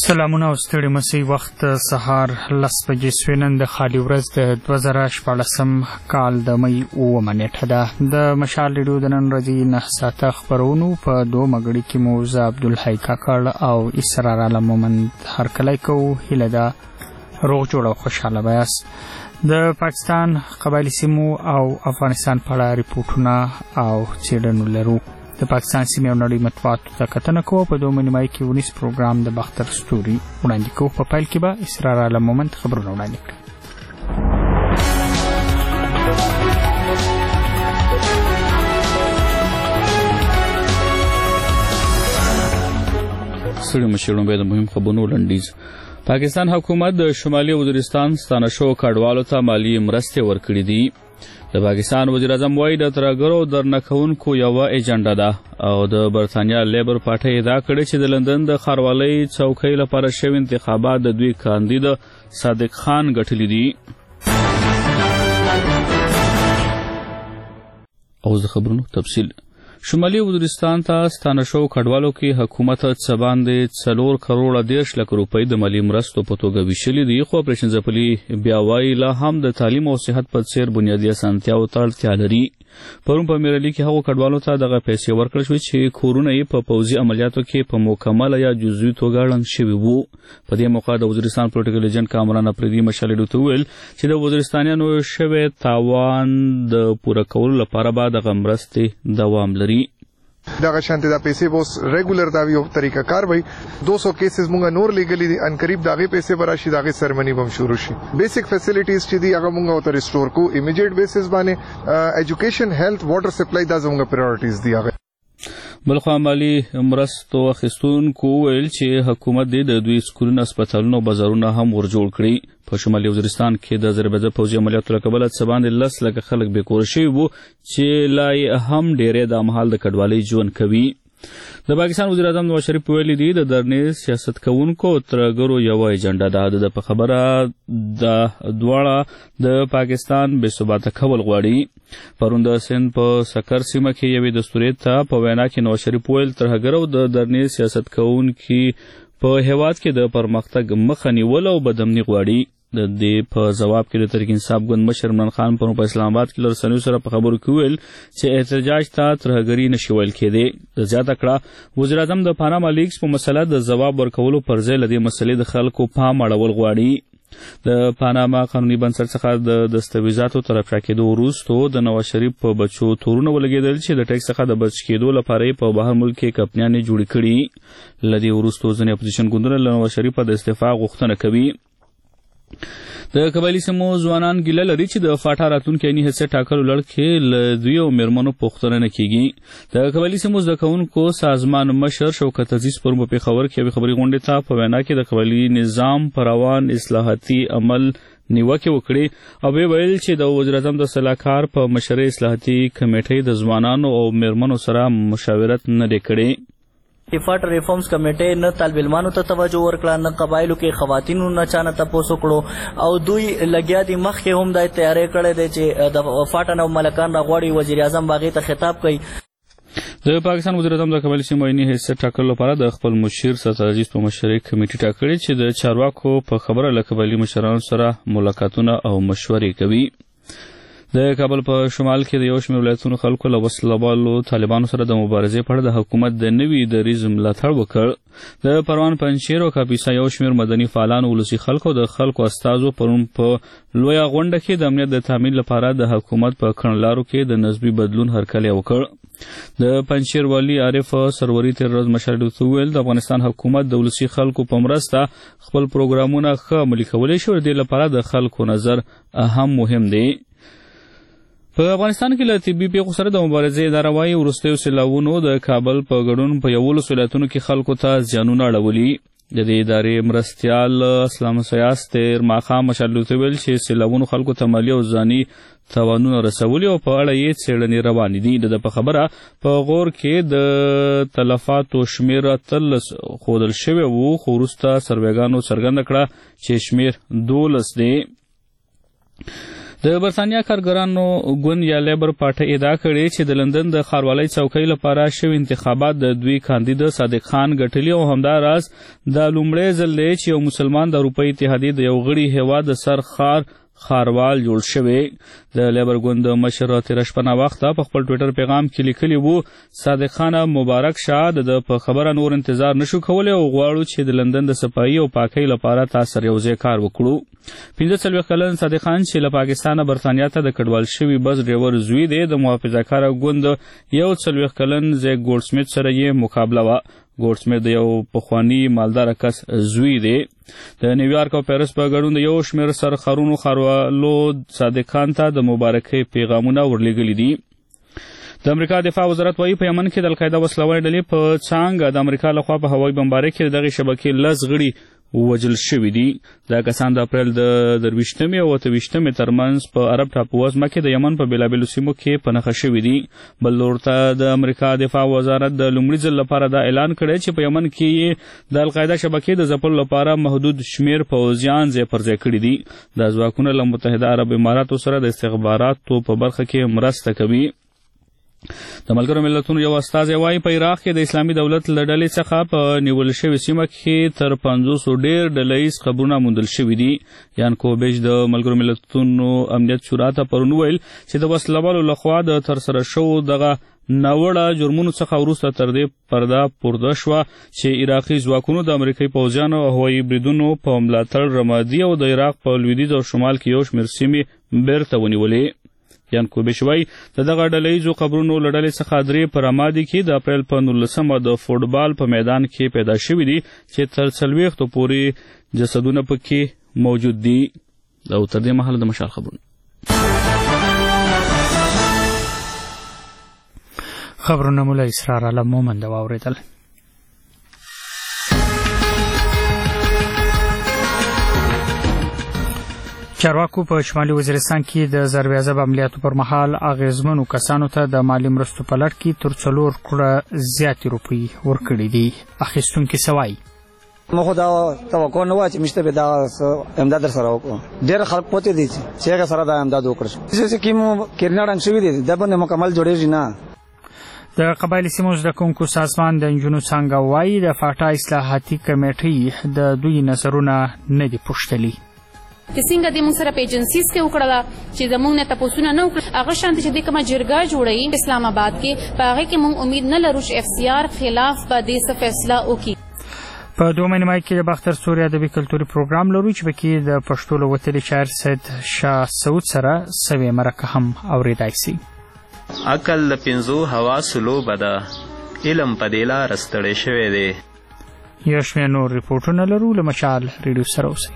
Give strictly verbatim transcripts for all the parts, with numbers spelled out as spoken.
سلامونه او ستړي مسئ وخت سهار لس بجې سوې. نن د خالي ورځ د دوه زره شپاړسم کال د مۍ اوومه نیټه ده. د مشال ریډیو د نن ورځې نهه ساعته خپرونو په دومه غړي کې مو زه عبدالحی کاکړ او اسرار عالم مومند هرکلی کوو. هیله ده روغ جوړ او خوشحاله به یاست. د پاکستان قبایلي سیمو او افغانستان په اړه ریپورټونه او څېړنو لرو. د پاکستان سیمې او نړۍ مطبوعاتو ته کتنه کوو. په دومه نیمایي کې ونیس پروګرام د باختر ستوري وړاندې کوو. په پیل کې به اسرار عالم مومند خبرونه وړاندې کړي. ستړي مشرانو به د مهم خبرونو لنډیز. پاکستان حکومت د شمالي وزیرستان ستانه شوو کډوالو ته مالی مرستې ورکړې دي. د پاکستان وزیر اعظم وایي د ترهګرو درنکونکو یوه ایجنډا ده او د برطانیا لیبر پارټۍ ادعا کړې چې د لندن د ښاروالۍ څوکۍ لپاره شوي انتخابات د دوی کاندید صادق خان ګټلي دي. اوس د خبرونو تفصیل. شمالي وزیرستان ته ستانه شوو کډوالو کې حکومت څه باندې څلور کروړه دېرش لک روپۍ د مالي مرستو په توګه ویشلي دي، خو اپریشن ځپلي بیا وایي لا هم د تعلیم او صحت په څېر بنیادي اسانتیاوو ته اړتیا لري. پرون په میرالي کې هغو کډوالو ته دغه پیسې ورکړل شوې چې کورونه یې په پوځي عملیاتو کې په مکمله یا جزوي توګه ړنګ شوي وو. په دې موقع د وزیرستان پولیټیکل ایجنټ کامران افریدي مشال ریډیو ته وویل چې د وزیرستانیانو شوی تاوان د پوره کولو لپاره به دغه مرستې دوام لري. دغه شانته دا پیسې بوس ریګولر دا یو طریقه کار وي. دو سو کیسز مونږ نور لیګلی دي ان قریب داغه پیسې براشي داغه سرمنی بم شروع شي. بیسیک فیسیلیټیز چې دی هغه مونږ او ته ریسټور کو ایمیډیټ بیسس باندې. ایجوکیشن هیلث واټر سپلای دا زموږ پرایورټیز دي. هغه بلخوا مالي مرستو اخیستونکو ویل چې حکومت دې د دوی سکولونه، هسپتالونه او بازارونه هم ورجوړ کړي. په شمالي وزیرستان کې د ضربه‌زده پوځي عملیاتو له کبله څه باندې لس لکه خلک بېکوره شوي وو چې لا یې هم ډېری دا مهال د کډوالۍ ژوند کوي. د پاکستان وزیر اعظم نواز شریف ویلي دي د درنې سیاست کوونکو ترهګرو یوه ایجنډا ده. د په خبره دا دواړه د پاکستان بې ثباته کول غواړي. پرون د سند په سکر سیمه کې یوې دستورې ته په وینا کې نواز شریف ویل ترهګرو د درنې سیاست کوونکي په هیواد کې د پرمختګ مخه نیول او بدامني غواړي. د دې په جواب کې د تحریک انصاف ګوند مشر عمران خان پرون په اسلام آباد کې له رسنیو سره په خبرو کې ویل چې احتجاج ته ترهګري نشي ویل کېدی. زیاته کړه وزیر اعظم د پاناما لیکس په مسله د ځواب ورکولو پر ځای له دې مسلې د خلکو پام اړول غواړي. د پاناما قانوني بنسټ څخه د دستاویزاتو تر افشا کېدو وروستو د نواز شریف په بچو تورونه ولګېدل چې د ټیکس څخه د بچ کېدو لپاره یې په بهر ملک کې کمپنیانې جوړې کړي. له دې وروستو ځینې اپوزیشن ګوندونه له نواز شریف د استعفا غوښتنه کوي. د قبایلي سیمو ځوانان ګیله لري چې د فاټا راتلونکي عیني حیثیت ټاکلو لړ کې له دوی او مېرمنو پوښتنه نه کېږي. د قبایلي سیمو زده کوونکو سازمان مشر شوکت عزیز پرون په پېښور کې یوې خبري غونډې ته په وینا کې د قبایلي نظام په روان اصلاحاتي عمل نیوکې وکړې او ویې ویل چې د وزیر اعظم د سلاکار په مشرۍ اصلاحاتي کمیټۍ د ځوانانو او مېرمنو سره مشاورت نه دی کړی. فاټ ریفارمز کمیټې نه طالب علمانو ته توجه ورکړه، نه قبایلو کې خواتینو نه چانه تپوس وکړو او دوی لګیا دي مخکې هم دا تیاری کړی دی چې د فاټ نه ملکان راغواړي وزیر اعظم باغې ته خطاب کوي. د پاکستان وزیر اعظم د قبایلي سیمو عیني حیثیت ټاکلو لپاره د خپل مشیر سرتاج عزیز په مشرۍ کمیټې ټاکلې چې د چارواکو په خبره له قبایلي مشرانو سره ملاقاتونه او مشورې کوي. د کابل په شمال کې د یو شمېر ولایتونو خلکو له وسلهوالو طالبانو سره د مبارزې په اړه د حکومت د نوي دریځ ملاتړ وکړ. د پروان پنجشیر او کاپیسا یو شمېر مدني فعالانو، ولسي خلکو د خلکو استازو پرون په لویه غونډه کې د امنیت د تامین لپاره د حکومت په کړنلارو کې د نسبي بدلون هرکلی وکړ. د پنجشیر والي عارف سروري تېره ورځ مشال ریډیو ته وویل د افغانستان حکومت د ولسي خلکو په مرسته خپل پروګرامونه ښه عملي کولی شي او د دې لپاره د خلکو نظر هم مهم دی. په افغانستان کې له طبي پیښو سره د مبارزې اداره وایي وروستیو سیلابونو د کابل په ګډون په یولسو ولایتونو کې خلکو ته زیانونه اړولي. د دې ادارې مرستیال اسلام سیاس تېر ماښام مشال ریډیو ته ویل چې سیلابونو خلکو ته مالي او ځاني تاوانونه رسولي او په اړه یې څېړنې روانې دي. د په خبره په غور کې د تلفاتو شمېر اتلس ښودل شوی وو، خو وروسته سروېګانو څرګنده کړه چې شمېر دولس دی. د برتانیا کارګرانو ګوند یا لیبر پارټي ادعا کړې چې د لندن د ښاروالۍ څوکۍ لپاره شوي انتخابات د دوی کاندید صادق خان ګټلي او همداراز د لومړی ځل دی چې یو مسلمان د اروپایي اتحادیې د یو غړي هیواد د سر خار خاروال جوړ شوی. د لیبر ګوند مشر تیره شپه ناوخته په خپل ټویټر پیغام کې لیکلي وو صادق خان مبارک شه د په خبره نور انتظار نشو کولی او غواړو چې د لندن د صفایي او پاکۍ لپاره تاسو سره یو ځای کار وکړو. پنځه څلوېښت کلن صادق خان چې له پاکستانه برتانیا ته د کډوال شوي بس ډریور زوی دی د محافظهکاره ګوند یو څلوېښت کلن زیک ګولډ سمیت سره یې مقابله وه. ګولډ سمیت د یو پخواني مالداره کس زوی دی. د نیویارک او پیرس په ګډون د یو شمېر سرخرونو ښاروالو صادق خان ته د مبارکۍ پیغامونه ورلیږلي دي. د امریکا دفاع وزارت وایي په یمن کې د القاعده وسلوالې ډلې په څانګه د امریکا لخوا په هوایي بمبارۍ کې د دغې شبکې لس غړي ووژل شوي دي. دا کسان د اپریل د درویشتمې او اته ویشتمې ترمنځ په عرب ټاپو وزمه کې د یمن په بېلابېلو سیمو کې په نښه شوي دي. بل لور ته د امریکا دفاع وزارت د لومړي ځل لپاره دا اعلان کړی چې په یمن کې د القاعده شبکې د ځپلو لپاره محدود شمېر پوځیان ځای پر ځای کړي دي. دا ځواکونه له متحده عرب اماراتو سره د استخباراتو په برخه کې مرسته کوي. د ملګرو ملتونو یو استازی وایي په عراق کې د اسلامي دولت له ډلې څخه په نیول شوې سیمه کې تر پنځوسو ډېر ډله ییز قبرونه موندل شوي دي. یان کوبیج د ملګرو ملتونو امنیت شورا ته پرون وویل چې د وسلوالو لخوا د ترسره شوو دغه ناوړه جرمونو څخه وروسته تر دې پرده پورته شوه چې عراقي ځواکونو د امریکایي پوځیانو او هوایي بریدونو په ملاتړ رمادي او د عراق په لویدیځ او شمال کې یو شمېر سیمې بیرته ونیولې. یان کوبیش وایي د دغه ډله ییزو قبرونو له ډلې څخه درې په رمادي کې د اپریل په نولسمه د فوټبال په میدان کې پیدا شوي دي چې تر څلوېښتو پورې جسدونه پکې موجود دي. او تر دې مهاله د مشال خبرونه خبرونه مو له اسرار علم مومند واورېدل. چارواکو په شمالي وزیرستان کې د ضربه‌ضرب عملیاتو پر مهال اغیزمنو کسانو ته د مالی مرستو په لړ کې تر څلور کروړه زیاتې روپۍ ورکړي دي. اخیستونکي څه وایي؟ ما خو دا توقع نه وه چې موږ ته به دا امداد در سره وکړو. ډېر خلک پوهېدي دي چې هغه سره دا امداد وکړل شو. چې کوم کرنه ړنګ شوي دي دا باندې مکمل جوړېږي نه. د قبایلي سیمو زده کوونکو سازمان د نجونو څانګه وایي د فاټا اصلاحاتي کمیټۍ د دوی نظرونه نه دي پوښتلي. که څنګه د موږ سره په ایجنسیز کې وکړله چې زموږ نه تپوسونه نه وکړل هغه شانتې چې د کومه جرګه جوړوي اسلام آباد کې په هغې کې موږ امید نه لرو چې اف سی آر خلاف به دې څه فیصله وکړي. په دومره نیمایي کې د باختر سوري ادبي کلتوري پروګرام لرو چې پکې د پښتو له وتلي شاعر سید شاه سعود سره سوې مرکه هم اورېدای سي. عقل د پنځو حواسو لوبه ده علم په دې لاره ستړی شوی دی. یو شمېر نور ریپورټونه لرو له مشال ریډیو سره اوسئ.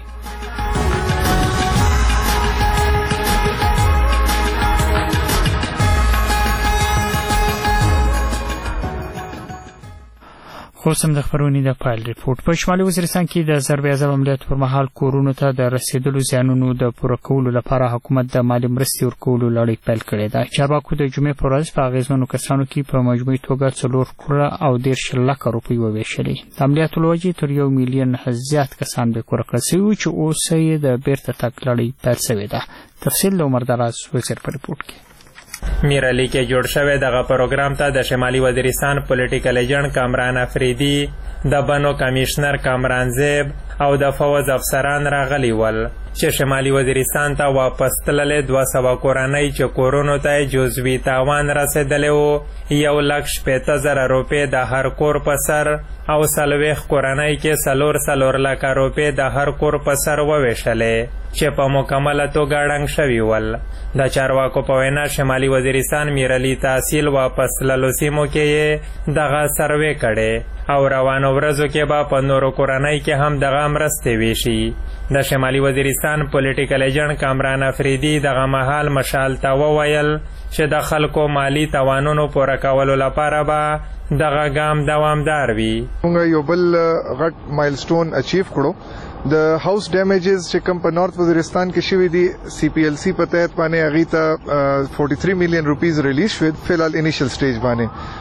خو سم د خبرونې د پایل ریپورټ. په شمالي وزیرستان کې د ضربه‌ضرب عملیاتو پر مهال کورونو ته د رسیدلو زیانونو د پوره کولو لپاره حکومت د مالي مرستې ورکولو لړۍ پیل کړې ده. چارواکو د جمعې په ورځ په اغیزمنو کسانو کې په مجموعي توګه څلور کروړه او دېرش لکه روپۍ وویشلې. د عملیاتو له وجې تر یو میلیون زیات کسان بې کوره کړل سوي وو چې اوس یې د بیرته تګ لړۍ پیل سوې ده. تفصیل د عمر دراز وزیر په ریپورټ کې. میرعلی کې جوړ شوی دغه پروګرام ته د شمالي وزیرستان پولیټیکل ایجنټ کامران افریدي د بنو کمیشنر کامران زیب او د فوز افسران راغلي ول چې شمالي وزیرستان ته واپس تللې دوه سوه کورنۍ چې کورونو ته جزوي تاوان رسېدلی و یو لک شپېته زره روپۍ د هر کور په سر او څلوېښت کورنۍ کې څلور څلور لکه روپۍ د هر کور په سر وویشلې چې په مکمله توګه ړنګ شوي ول. د چارواکو په وینا شمالي وزیرستان میرعلی تحصیل واپس تللو سیمو کې یې دغه سروې کړې او روانو ورځو کې به په نورو کورنۍ کې هم دغه مرستې ویشي. د شمالي وزیرستان پولیټیکل ایجنټ کامران افریدي دغه مهال مشال ته وویل چې د خلکو مالی توانونو پوره کولو لپاره به دغه ګام دوامدار وي. موږ یو بل غټ مایلسټون اچیو کړو. د هاوس ډیمیجز چې کوم په نارث وزیرستان کې شوي دي سی پی ایل سی په تحت باندې هغې ته فورټي تھری میلیون روپیز ریلیز شوې فی الحال انیشل سټیج باندې.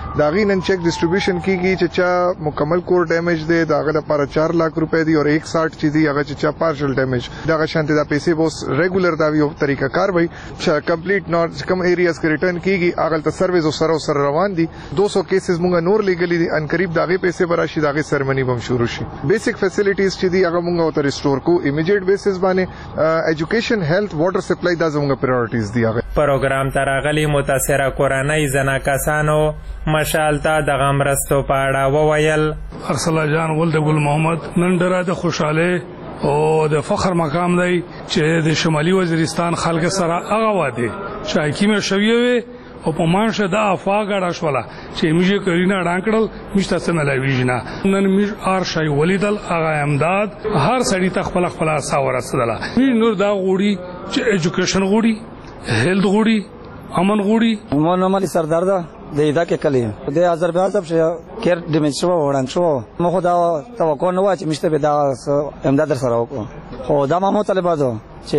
دا غي نن چیک ډیسټریبیوشن کیږي چې چا مکمل کور ډیمیج دی داغه لپاره چار लाख روپے دی او एक सौ साठ چې دی هغه چې چا پارشل ډیمیج دغه شانتي دا پیسې بوس ریګولر دا یو طریقه کار وي چې کمپلیټ نوٹ کم ایریاز کې ریټرن کیږي هغه ته سرویس او سره سره روان دي دو سو کیسز مونږ نور لیګلی دي ان قریب داغه پیسې براشي داغه سرمنی بم شروع شي بیسیک فیسیلیټیز چې دی هغه مونږ او ریسټور کو امیډیټ بیسس باندې ایجوکیشن هیلث واټر سپلای دا زموږ پرایورټیز دي هغه پروګرام تراغلی متاثره کورنۍ زنا کسانو مشالتا د غمرستو پاړه وویل ارسلا جان ولد ګل محمد نن ډېره د خوشاله او د فخر مقام دی چې د شمالي وزیرستان خلک سره هغه واده چې حکیم شویوي او په مانشه دا افاګړه شولا چې موږ کرینا ډانکړل مشته سن لويجنا نن موږ ار شای ولیدل هغه امداد هر سړی تخپل خپل اساور رسدله نور دا غوړي چې ایجوکیشن غوړي هیلث غوړي امن غوړي مو نومالي سردار دا د ادا کې کلی د آذربایجان څخه کیر ډیمیج شو وړاند شو مخ دا توقع نه و چې مشته به دا امداد سره وکړو خو دا مو طالبانو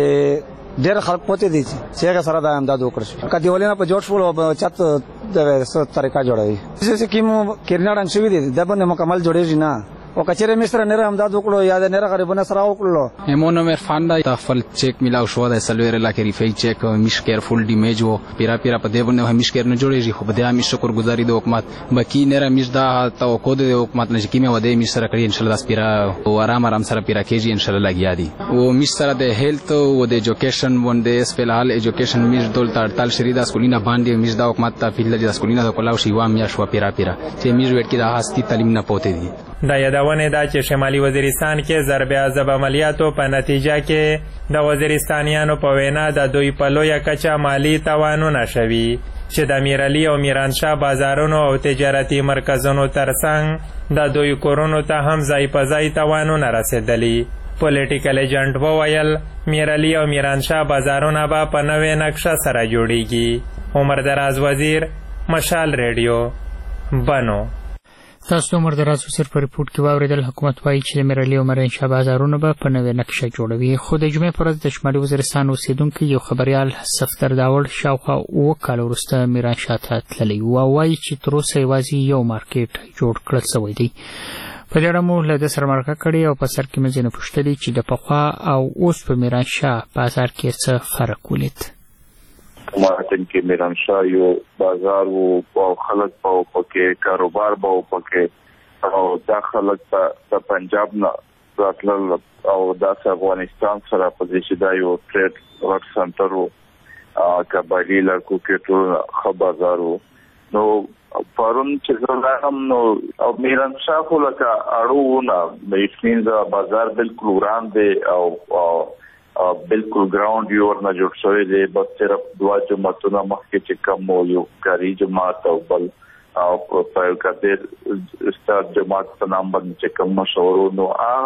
چې ډېر خلک پته دي چې هغه سره د امداد وکړي کدی ولینه په جوړ شو او چت د طریقه جوړوي چې کیمو کیرناډان شوی دي د باندې مکمل جوړیږي نه او کچره مستر نه امداد وکړو یا د نه غریبانو سره وکړو همونو مر فاندا تفل چیک ملاو شو د سلویر لا کې ریفای چیک مش کیرفول ډیمیج وو پیرا پیرا په دې باندې همیش کېر نه جوړیږي خو بده همیش شکر گزاري د حکومت بکی نه مش دا توقع د حکومت نشي کیمه ودې مش سره کړی ان شاء الله داس پیرا او آرام آرام سره پیرا کېږي ان شاء الله لګیا دي او مش سره د هیلث او د ایجوکیشن باندې اس فلحال ایجوکیشن مش دولت اړتال شریدا سکولینا باندې مش دا حکومت ته فیل د سکولینا د کولاو شی وام یا شو پیرا پیرا چې مش وټ کې د هستی تعلیم نه پوتې دي دا یادونه دا چې شمالي وزیرستان کې ضرب عذاب عملیاتو په نتیجه کې د وزیرستانیانو په وینا د دوی په لویه کچه مالی تاوانونه شوي چې د میرعلي او میرانشاه بازارونو او تجارتي مرکزونو ترڅنګ د دوی کورونو ته هم ځای په ځای تاوانونه رسېدلي پولیټیکل ایجنټ وویل میرعلي او میرانشاه بازارونه به په نوې نقشه سره جوړیږي عمر دراز وزیر مشال ریډیو بنو تاسو عمر دراز وزیر په ریپورت کې واوریدل حکومت وایي چې د میرعلي او میرانشاه بازارونه به په نوې نقشه جوړوي خو د جمعې پر ورځ د شمالي وزیرستان اوسیدونکي یو خبريال صفدر داوړ شاوخوا اوه کاله وروسته میرانشاه ته تللی و او وایي چې تر اوسه یوازې یو مارکیټ جوړ کړل شوی دی په دې اړه مو له ده سره مرکه کړې او په سر کې مې ځینې پوښتلي چې د پخوا او اوس په میرانشاه بازار کې څه فرق ولید مارتن کې میرانشاه یو بازار وو او خلک په پکې کاروبار به پکې او دا خلک په پنجاب نه راتلل او دا افغانستان سره په دې چې دا یو ټریډ ورک سنټر وو کبالی لکو کې ټول خ بازار وو نو پرون چې زراهم نو او میرانشاه خو لکه اړو نه مې مینځه بازار بالکل وړاندې او بالکل ګراوند یو ورنه جوړ شوی دی بس صرف دوا جماعتونه مخکې چې کم وو یو کاری جماعت او بل او په یو کډیر ستار جماعت په نام باندې چې کم مشورو نو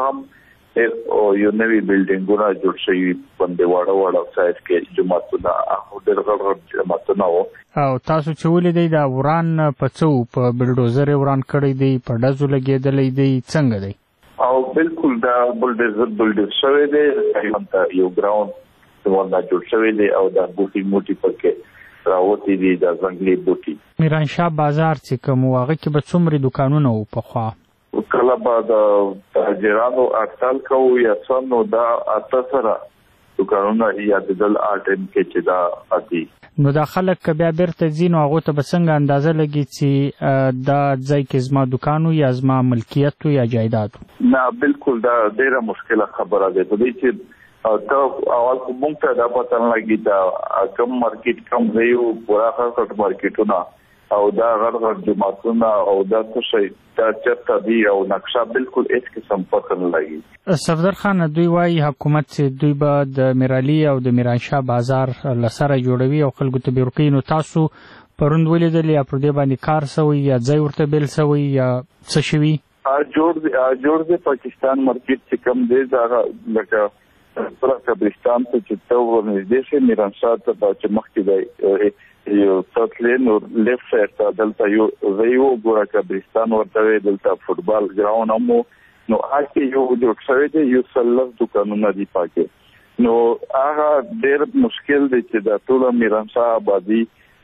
هغه او یو نوی بلډینګونه جوړ شوی باندې واړه واړه سایز کې جماعتونه او ډېر غړ جماعتونه وو او تاسو چې ولیدئ دا وران په څو په بلډوزر وران کړی دی په ډزو لګېدلی دی څنګه دی او بالکل دا بلډوزر بلډوزر شوی دی همدا یو ګراوند څنګه جوړ شوی دی او دا بوټي موټي پکې راوتی دي د ځنګلي بوټي میرانشاه بازار چې کوم واغه کې به څومره دکانونه وو په خوا کله به د تاجرانو اټکل کوو یا څنو دا اته سره دکانونه یا د دل اټم کې چې دا اتی نو دا خلک بیا بیرته ځینو هغه ته بسنګ اندازه لګي چې دا ځای کې زما دکانو یا زما ملکیت یا جایداد نه بالکل دا ډیره مشکله خبره ده د دې چې ته اول کوم ته دا پته نه لګي دا کم مارکیټ کم دیو پورا خاصه مارکیټونه او دا غړ غړ جماعتونه او دا څه شي دا چرته دی او نقشه بالکل هیڅ قسم پته نه لګي صفدر خان دوی وايي حکومت چې دوی به د میرعلي او د میرانشاه بازار لسره جوړوي او خلکو ته بیرقي نو تاسو پروند ولیدل یا پر دې باندې کار سوی یا ځای ورته بیل سوی یا څه شوی جوړ دی جوړ دی پاکستان مارکیټ چې کم دی دا لکه پر قبرستان ته چې ته ورنږدې شي میرانشاه ته چې مخکې دی یو تطلین او لیفت سایډ ته دلته یو ویو ګورا قبرستان ورته دلته فوټبال ګراوند هم نو هغه یو جوړ شوی دی یو سلف دکانونه دی پاکه نو هغه ډېر مشکل دی چې د ټول میرانشاه آبادی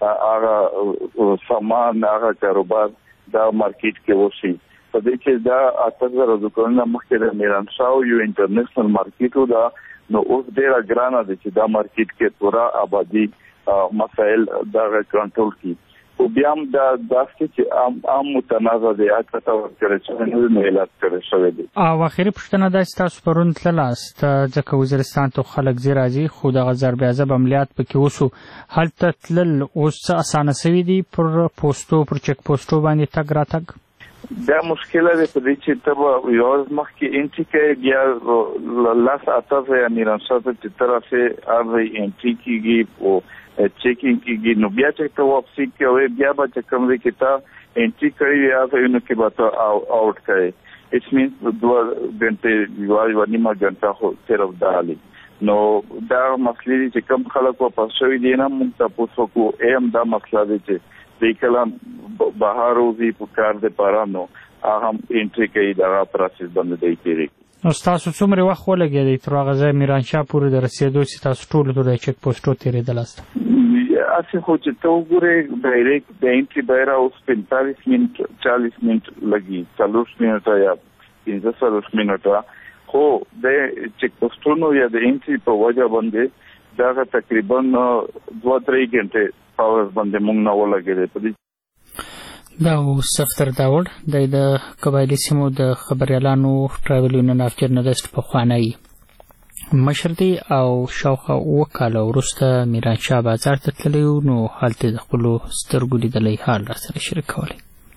هغه سامان هغه کاروبار دا مارکیټ کې وشي په دې کې دا اته زره دکانونه مخکې د میرانشاه یو انټرنیشنل مارکیټ دا نو اوس ډېر ګرانه دي چې دا مارکیټ کې پورا آبادی مسائل دا کنټرول کی او بیا هم دا داسې چې عام عام متنازع دي اته ورکړل شوی نه اعلان کړی شوی دی. او اخیری پوښتنه دا چې تاسو پرون تللاست ځکه وزیرستان ته خلک زی راځي خو دغه ضرب عذاب عملیات پکې وشو هلته تلل اوس څه اسانه شوي دي پر پوسټو پر چک پوسټو باندې تګ راتګ دا مشکله ده په دې چې ته یو مخکې انټری کې بیا لاس اته یا میرانشاه ته چې طرفه اوی انټری کېږي او چیکینګ کېږي نو بیا چې ته واپسی کوي بیا به چې کوم ځای کې ته انټری کړی یا په نو کې به ته آوټ کړي اټس مینز دوه غنټې یو نیمه غنټه خو صرف دالي نو دا مسلې چې کوم خلک واپس شوي دي نه موږ تاسو کو ایم دا مسله دي چې د کلام بهر او وی په کار د پارانو هم انټری کوي دا پروسس باندې دی کېږي. نو تاسو څومره وخت ولګېدئ تر هغه ځای میرانشاه پورې د رسېدو چې تاسو ټول د چک پوسټو تېرېدلاست؟ اسې خو چې ته وګورې ډایرکټ د انټری بهر اوس پنځه منټ چالیس منټ لګي څلور منټه یا پنځه څلور منټه خو د چک پوسټونو یا د انټری په وجه باندې دا تقریبا دوه درې غنټې پاور باندې موږ نه ولګېدل په دې دا سفتر داوړ د قبایلی سیمو د خبريالانو ټراول یونین اف جرنالست په خوانی مشر دی او شاوخوا وکاله ورسته میرانشاه بازار ته تللی نو حالت د خپل سترګو لیدلې حال را سره شریک کولی.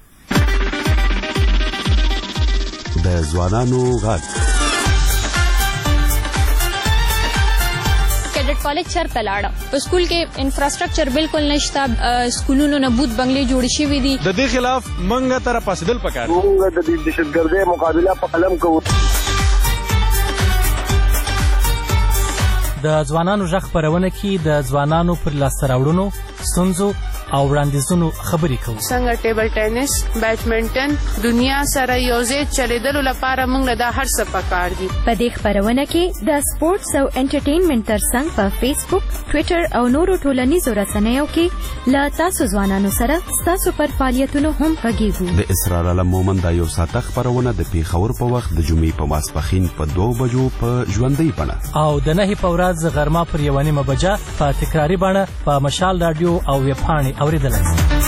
د ځوانانو غږ کیډټ کالج چرته لاړه په سکول کې انفراستراکچر بالکل نشته سکولونو نه بوت بنگلې جوړ شوي دي د دې خلاف منګه تر پاسدل پکار موږ د دهشتګردۍ مقابله په قلم کوو. د ځوانانو غږ خپرونه کې د ځوانانو پر لاسته راوړنو ستونزو او وړاندیزونو خبرې کوو. څنګه ټیبل ټینس بیډمنټن دنیا سره یوځای چلیدلو لپاره موږ له دا هر څه پکار دي. په دې خپرونه کې د سپورتس او انټرټینمنټ ترڅنګ په فیسبوک ټویټر او نورو ټولنیزو رسنیو کې له تاسو ځوانانو سره ستاسو پر فعالیتونو هم غږیږو. د اسرار علم مومند یو ساعته خپرونه د پیښور په وخت د جمعې په ماسپښین په دوه بجو په ژوندۍ بڼه او د نهې په ورځ غرمه پر یوه نیمه بجه په تکراري بڼه په مشال راډیو او ویبپاڼې اوریدلی شئ.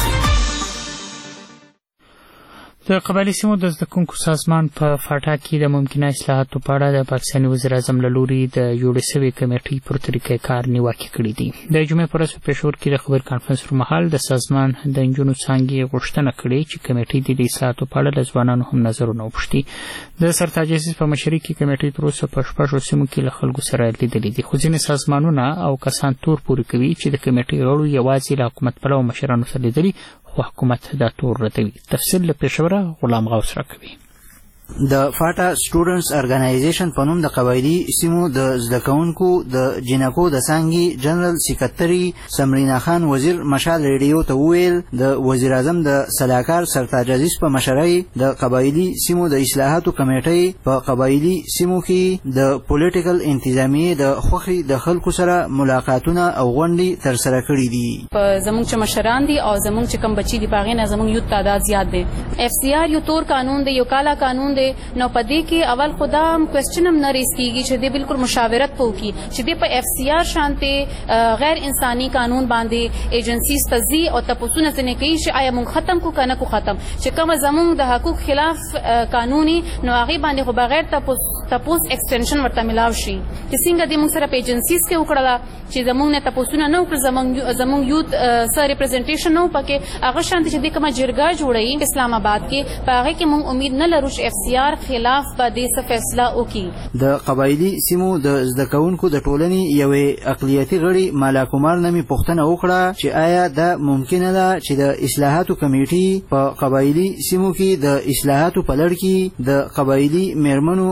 د قبایلی سیمو د زده کوونکو سازمان په فاټا کې د ممکنه اصلاحاتو په اړه د پاکستاني وزیر اعظم له لوري د جوړې شوې کمیټې پر طریقې کار نیوکې کړې دي. د جمعې په ورځ په پېښور کې د خبر کانفرنس پر مهال د سازمان د نجونو څانګې غوښتنه کړې چې کمیټې د اصلاحاتو په اړه له ځوانانو هم نظرونه وپوښتي. د سرتاج عزیز په مشرۍ کې کمیټې تر اوسه په شپږو سیمو کې له خلکو سره لیدلې دي خو ځینې سازمانونه او کسان تور پورې کوي چې د کمیټې غړو یوازې له حکومت پلوه مشرانو سره لیدلي خو حکومت دا تور ردوي. تفصیل له پېښوره غلام غوث راکوي. د فاټا سټوډنټس ارګنایزیشن په نوم د قبایلی سیمو د زده کوونکو د جنکو د څانګې جنرال سکرټري سمرینا خان وزیر مشال ریډیو ته وویل د وزیر اعظم د سلاکار سرتاج عزیز په مشرۍ د قبایلی سیمو د اصلاحاتو کمیټې په قبایلی سیمو کې د پولیټیکل انتظامیې د خوښۍ د خلکو سره ملاقاتونه او غونډې ترسره کړي دي. زموږ چې مشران دي او زموږ چې کم بچي دي په هغې نه زموږ یوت تعداد زیات دی. اف سی آر یو تور قانون دی یو کالا قانون دی نو په دې کې اول خدا هم کوېسچن هم نه ریز کېږي چې دې بالکل مشاورت په وکړي چې دې په اف سی آر شانتې غیر انساني قانون باندې ایجنسیز ته ځي او تپوسونه ځینې کوي چې آیا موږ ختم کو که نه کو ختم چې کومه زموږ د حقوق خلاف قانوني نو هغې باندې خو بغیر تپوس تپوس ایکسټینشن ورته ملاو شي چې څنګه دې موږ سره په ایجنسیز کې وکړله چې زموږ نه تپوسونه نه وکړل زموږ یوت څه ریپرزنټیشن نه و پکې هغه شانتې چې دې کومه جرګه جوړوي اسلام آباد کې په هغې کې موږ امید نه لرو چې اف سی آر خلاف به دې څه فیصله وکړي. د قبایلی سیمو د زده کوونکو د ټولنې یوې اقلیتي غړي مالا کمار نه مې پوښتنه وکړه چې آیا دا ممکنه ده چې د اصلاحاتو کمیټې په قبایلی سیمو کې د اصلاحاتو په لړ کې د قبایلی میرمنو نظر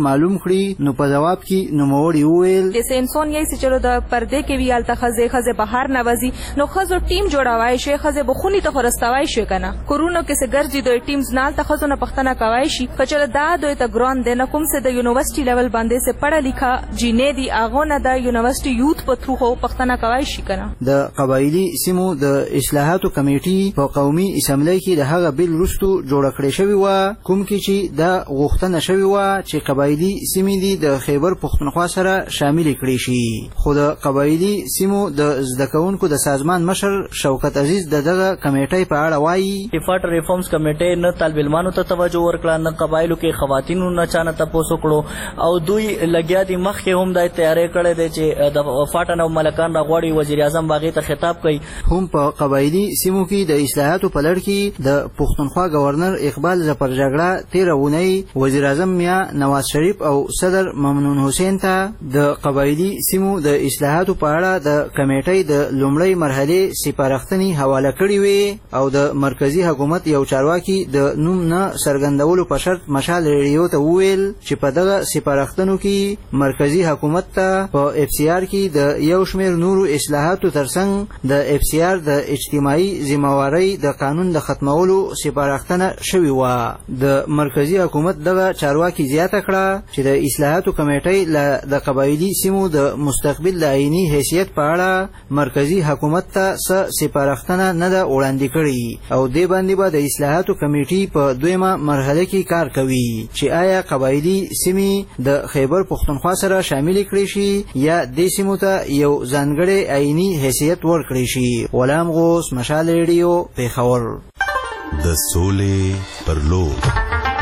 معلوم کړي. نو په جواب کې نوموړي وویل جیسے انسان یې چې چلو د پردې کې وی الته خزه خزه بهر نوازي نو خزو ټیم جوړوي شي خزه بخونی ته خرستوي شي کنه کورونو کې سه ګرځي دوی ټیمز نال ته خزو نه پښتنه کوي شي کچل دا دوی ته ګران د نه کوم سه د یونیورسيټي لیول باندې سه پڑھا لیکھا جینې دی اغه نه د یونیورسيټي یوث په تھرو خو پښتنه کوي شي کنه. د قبایلی سیمو د اصلاحاتو کمیټي په قومي اسمبلی کې د هغه بیل رستو جوړ کړی شوی و کوم کې چې د غوښتنه شوی و چې قبایلی سیمې دي د خیبر پښتونخوا سره شامل کړي شي. خو د قبایلی سیمو د زده کوونکو د سازمان مشر شوکت عزیز د دغه کمیټې په اړه وایي ډیفالټ ریفارمز کمیټې نه طالب علمانو ته توجه ورکړه نه قبایلو کې خواتینو نه چانه تاسو کړو او دوی لګیا دي مخکې هم د تیاری کړي دي چې د فاټن او ملکان راغوړي وزیر اعظم باغی ته خطاب کوي. هم په قبایلی سیمو کې د اصلاحاتو په لړ کې د پښتونخوا گورنر اقبال ظفر جګړه تیرونی وزیر اعظم میا نواز شریف او صدر ممنون حسین ته د قبایلی سیمو د اصلاحاتو په اړه د کمیټې د لومړی مرحله سپارښتنې حواله کړې وي او د مرکزی حکومت یو چارواکي د نوم نه څرګندولو په شرط مشال ریډیو ته وویل چې په دغه سپارښتنو کې مرکزی حکومت ته په اف سی آر کې د یو شمېر نورو اصلاحاتو ترڅنګ د اف سی آر د اجتماعي ذمہوارۍ د قانون د ختمولو سپارښتنه شوې وه. د مرکزی حکومت دغه چارواکي زیاته کړه چې د اصلاحاتو کمیټې له د قبایلی سیمو د مستقبل د عیني حیثیت په اړه مرکزی حکومت ته څه سپارښتنه نه ده وړاندې کړې او دې باندې به د اصلاحاتو کمیټې په دویمه مرحله کې کار کوي چې آیا قبایلی سیمې د خیبر پښتونخوا سره شامل کړي شي یا دې سیمو ته یو ځانګړی عیني حیثیت ورکړي شي. غلام غوث مشال ریډیو پیښور. د سولې پر لور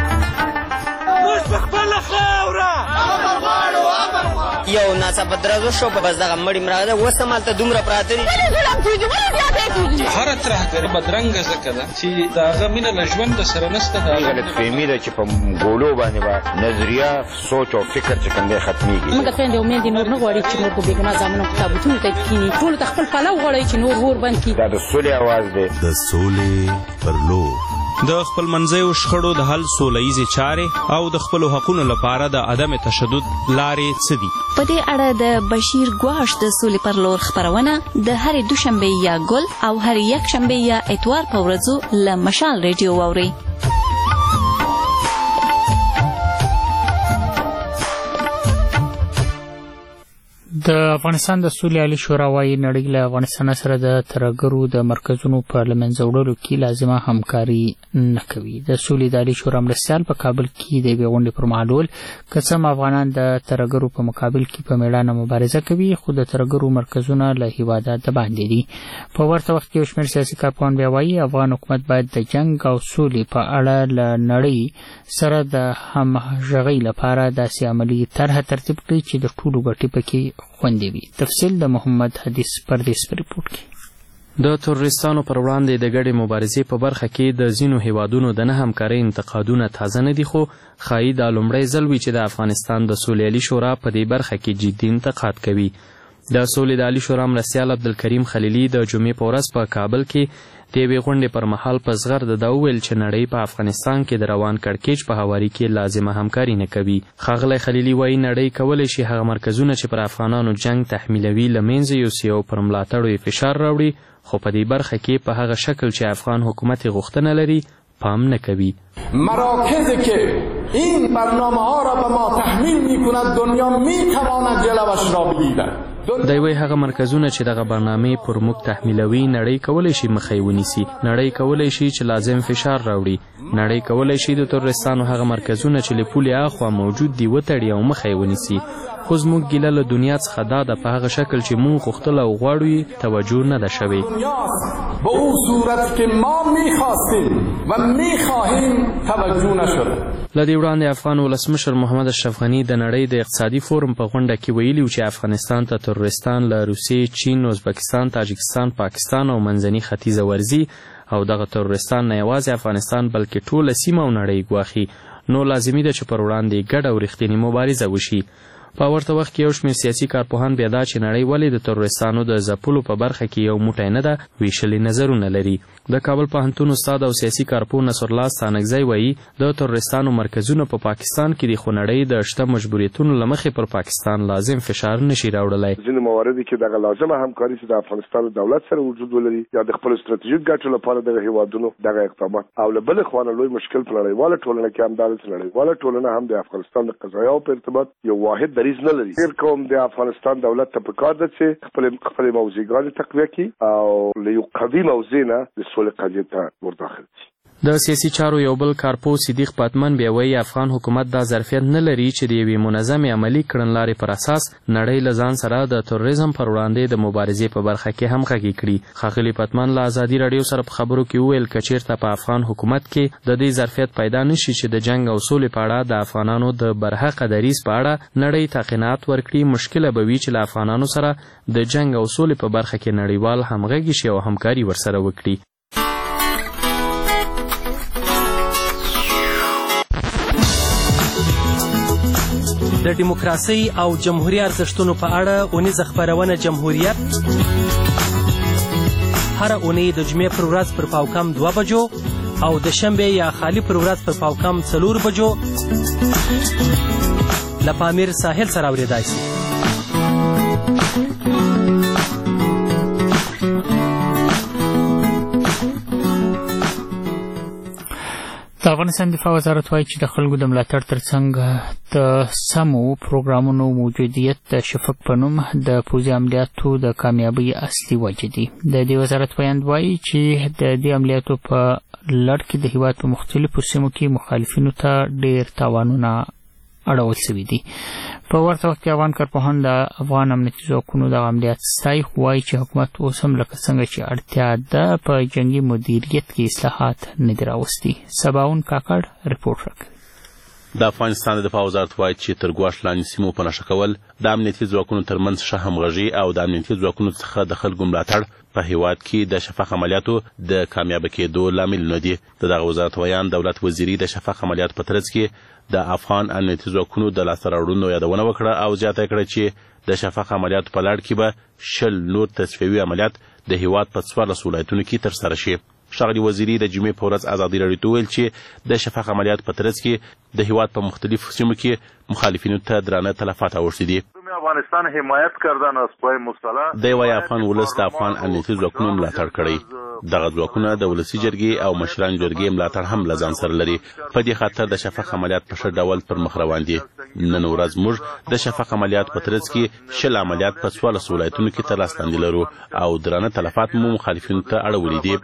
یو ناڅاپه درزو شو په بس دغه مړی مراده اوس همالته دومره پراته دي هره ترهګري بدرنګه ځکه ده چې د هغه مینه له ژونده سره نشته. د غلطفهمي ده چې په ګولو باندې به نظریه سوچ او فکر چې کوم دی ختمیږي. موږ خویندې او میندې نور نه غواړي چې نور په بېګناه زامنو په تابوتونو ته کښېني ټولو ته خپل پلو غواړئ چې نور اور بند کړي. دا د سولې اواز دی. د سولې پر لور د خپل منځیو شخړو د حل سوله ییزې چارې او د خپلو حقونو لپاره د عدم تشدد لارې څه دي. په دې اړه د بشیر ګواش د سولې پر لور خپرونه د هرې دوشنبې یا ګل او هرې یکشنبې یا اتوار په ورځو له مشال ریډیو واورئ. د افغانستان د سولې عالي شورا وايي نړۍ له افغانستان سره د ترهګرو د مرکزونو په له منځه وړلو کې لازمه همکاري نه کوي. د سولې د عالي شورا مرستیال په کابل کې د یوې غونډې پر مهال وویل که څه هم افغانان د ترهګرو په مقابل کې په میړانه مبارزه کوي خو د ترهګرو مرکزونه له هېواده د باندې دي. په ورته وخت کې یو شمېر سیاسي کارپوهان بیا وايي افغان حکومت باید د جنګ او سولې په اړه له نړۍ سره د همغږۍ لپاره داسې عملي طرحه ترتیب کړي چې د ټولو ګټې پکې خوندي وي. تفصیل د محمد حدیث پردیس په ریپورت کې. د تروریستانو پر وړاندې د ګډې مبارزې په برخه کې د ځینو هیوادونو د نه همکارۍ انتقادونه تازه نه دي خو ښایي دا لومړی ځل وي چې د افغانستان د سولې عالي شورا په دې برخه کې جدي انتقاد کوي. د سولې د عالي شورا مرستیال عبدالکریم خلیلي د جمعې په ورځ په کابل کې د یوې غونډې پر مهال په زغرده دا وویل چې نړۍ په افغانستان کې د روان کړکېچ په هواري کې لازمه همکاري نه کوي. ښاغلی خلیلي وایي نړۍ کولی شي هغه مرکزونه چې پر افغانانو جنګ تحمیلوي له منځه یوسي او پر ملاتړو یې فشار راوړي خو په دې برخه کې په هغه شکل چې افغان حکومت غوښتنه لري پام نکوي. مراکزی که این برنامه ها را به ما تحمیل میکند دنیا میتواند جلوش را بگیرد. د یوې هغه مرکزونه چې دغه برنامې پر موږ تحمیلوي نړۍ کولی شي مخه یې ونیسي. نړۍ کولی شي چې لازم فشار راوړي. نړۍ کولی شي د تروریستانو هغه مرکزونه چې له پولې اخوا موجود دي وتړي او مخه یې ونیسي. خو زموږ ګیله له دنیا څخه دا ده په هغه شکل چې موږ غوښتل او غواړو توجه نه ده شوې. به او صورت که ما میخواستیم و میخواهیم توجه نشده. له دې وړاندې افغان ولسمشر محمد اشرف غني د نړۍ د اقتصادي فورم په غونډه کې ویلي چې افغانستان ته تروریستان له روسیې، چین، ازبکستان، تاجکستان، پاکستان او منځني ختیځه ورځي او دغه تروریستان نه یوازې افغانستان بلکې ټوله سیمه او نړۍ ګواښي نو لازمي ده چې پر وړاندې ګډه او رښتینې مبارزه وشي. په ورته وخت کې یو شمېر سیاسي کارپوهان بیا دا چې نړۍ ولې د تروریستانو د ځپلو په برخه کې یو موټی نه ده ویشلي نظرونه لري. د کابل پوهنتون استاد او سیاسي کارپوه نصرالله ستانکزی وایي د تروریستانو مرکزونه په پاکستان کې دي، خو نړۍ د شته مجبوریتونو له مخې پر پاکستان لازم فشار نشي راوړلی. ځینې موارد کې دغه لازمه همکاري چې د افغانستان دولت سره وجود ولري یا د خپل ستراتیژیک ګټو لپاره دغه هیوادونو دغه اقدامات او له بلې خوا نه لوی مشکل په نړیواله ټولنه کې هم دا ده چې نړیواله ټولنه هم د افغانستان د قضایاو په ارتباط یو واحد دریځ نه لري. هر کوم د افغانستان دولت ته پکار ده چې خپل خپل موضوعګانې تقویه کړي او له یو قوي موضوع نه د سولې قضیې ته ور شي. د سیاسي چارو یو بل کارپوه صدیق پاتمن بیا وایي افغان حکومت دا ظرفیت نه لري چې د یوې منظمې عملي کړنلارې پر اساس نړۍ له ځان سره د تروریزم پر وړاندې د مبارزې په برخه کې همغږي کړي. ښاغلي پاتمن له ازادي راډیو سره په خبرو کې وویل که چېرته په افغان حکومت کې د دې ظرفیت پیدا نشي چې د جنګ او سولې په اړه د افغانانو د برحقه دریځ په اړه نړۍ ته قناعت ورکړي، مشکله به وي چې له افغانانو سره د جنګ او سولې په برخه کې نړیوال همغږي شي او همکاري ورسره وکړي. د دیموکراسۍ او جمهوري ارزښتونو په اړه اونیزه خپرونه جمهوریت هره اونۍ د جمعې پر ورځ پر پاوکم دوه بجو او د شنبې یا خالي پر ورځ پر پاوکم څلور بجو له پامیر ساحل سره اورېدای شي. د افغانستان دفاع وزارت وایي چې د خلکو د ملاتړ ترڅنګ د سمو پروګرامونو موجودیت د شفق په نوم د پوځي عملیاتو د کامیابۍ اصلي وجه دي. د دې وزارت بیان وایي چې د دې عملیاتو په لړ کې د هیواد په مختلفو سیمو کې مخالفینو ته ډېر تاوانونه اړول شوي دي. په ورته وخت کې افغان کارپوهان د افغان امنیتي ځواکونو د عملیات ستایي، خو وایي چې حکومت اوس هم لکه څنګه چې اړتیا ده په جنګي مدیریت کې اصلاحات نه دي راوستي. سباون کاکړ رپورټ راکوي. د افغانستان د دفاع وزارت وایي چې تر ګواښ لاندې سیمو په نښه کول د امنیتي ځواکونو ترمنځ ښه همغږي او د امنیتي ځواکونو څخه د خلکو ملاتړ په هیواد کې د شفاف عملیاتو د کامیابه کېدو لاملونه دي. د دغه وزارت ویان دولت وزیري د شفاف عملیاتو په ترڅ کې د افغان امنیتي ځواکونو د لاسته راوړنو یادونه وکړه او زیاته کړه چې د شفاف عملیاتو په لړ کې به شل نور تصفیوي عملیات د هیواد په څوارلسو ولایتونو کې ترسره شي. ښاغلي وزیري د جمعې په ورځ ازادي راډیو ته وویل چې د شفاف عملیاتو په ترڅ کې د هیواد په مختلفو سیمو کې مخالفینو ته درانه تلفات اوښتي دي. افغانستان حمایت کردن از پای مصطلح دی وایي افغان ولس د افغان امنیتي ځواکونو ملاتړ کړی. دغه ځواکونه د ولسي جرګې او مشران جرګې ملاتړ هم له ځان سره لري. په دې خاطر د شفاف عملیات په ښه ډول پر مخ روان دي. نن ورځ موږ د شفاف عملیات په ترڅ کې شل عملیات په څوارلسو ولایتونو کې ترلاسه لاندې لرو او درانه تلفات مو مخالفینو ته اړولي دي.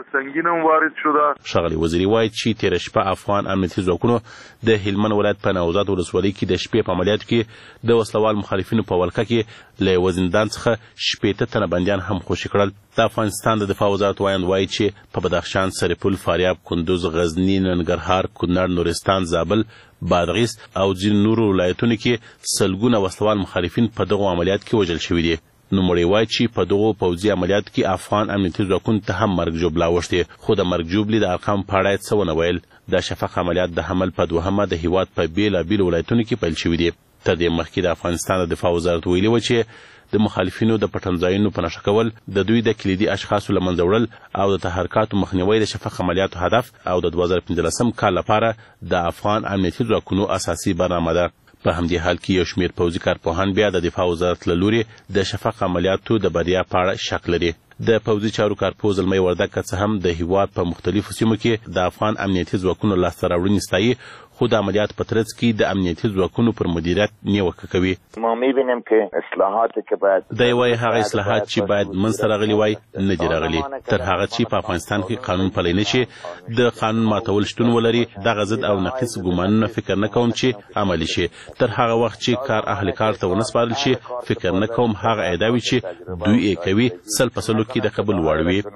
ښاغلي وزیري وایي چې تېره شپه افغان امنیتي ځواکونو د هلمند ولایت په نوزاد ولسوالۍ کې د شپې په عملیاتو کې د وسلوال مخالفینو په ولکه کې له یوه زندان څخه شپېته تنه بندیان هم خوشي کړل. د افغانستان د دفاع وزارت وایند وایي چې په بدخشان، سرپل، فاریاب، کندوز، غزني، ننګرهار، کونړ، نورستان، زابل، بادغیس او ځینو نورو ولایتونو کې سلګونه وسلوال مخالفین په دغو عملیات کې وژل شوي دي. نوموړی وایي چې په دغو پوځي عملیاتو کې افغان امنیتي ځواکونو ته هم مرګ ژوبله اوښتې، خو د مرګ ژوبلې د ارقامو په اړه یې څه ونه ویل. د شفاق عملیات د حمل په دوهمه د هیواد په بېلابېلو ولایتونو کې پیل شوي دي. تر دې مخکې د افغانستان د دفاع وزارت ویلي و چې د مخالفینو د پټنځایونو په نښه کول، د دوی د کلیدي اشخاصو له منځه وړل او د تحرکاتو مخنیوی د شفاق عملیاتو هدف او د دوه زره پنځلسم کال لپاره د افغان امنیتي ځواکونو اساسي برنامه ده. په همدې حال کې یو شمېر پوځي کارپوهان بیا د دفاع وزارت له لوري د شفاق عملیاتو د بریا په اړه شک لري. د پوځي چارو کارپوه زلمی وردګ که څه هم د هیواد په مختلفو سیمو کې د افغان امنیتي ځواکونو لاسته راوړنې ستایي، خو د عملیات په ترڅ کې د امنیتي ځواکونو پر مدیریت نیوکه کوي. ما میبینیم که اصلاحاتی که باید دی وایي هغه اصلاحات چې باید منځته راغلي وای نه دي راغلي. تر هغه چې په افغانستان کې قانون پلی نه شي، د قانون ماتول شتون ولري، دغه ضد او نقیص ګمانونه فکر نه کوم چې عملي شي. تر هغه وخت چې کار اهل کار ته ونه سپارل شي، فکر نه کوم هغه ادعاوې چې دوی یې کوي سل په سلو کې د قبول وړ وي.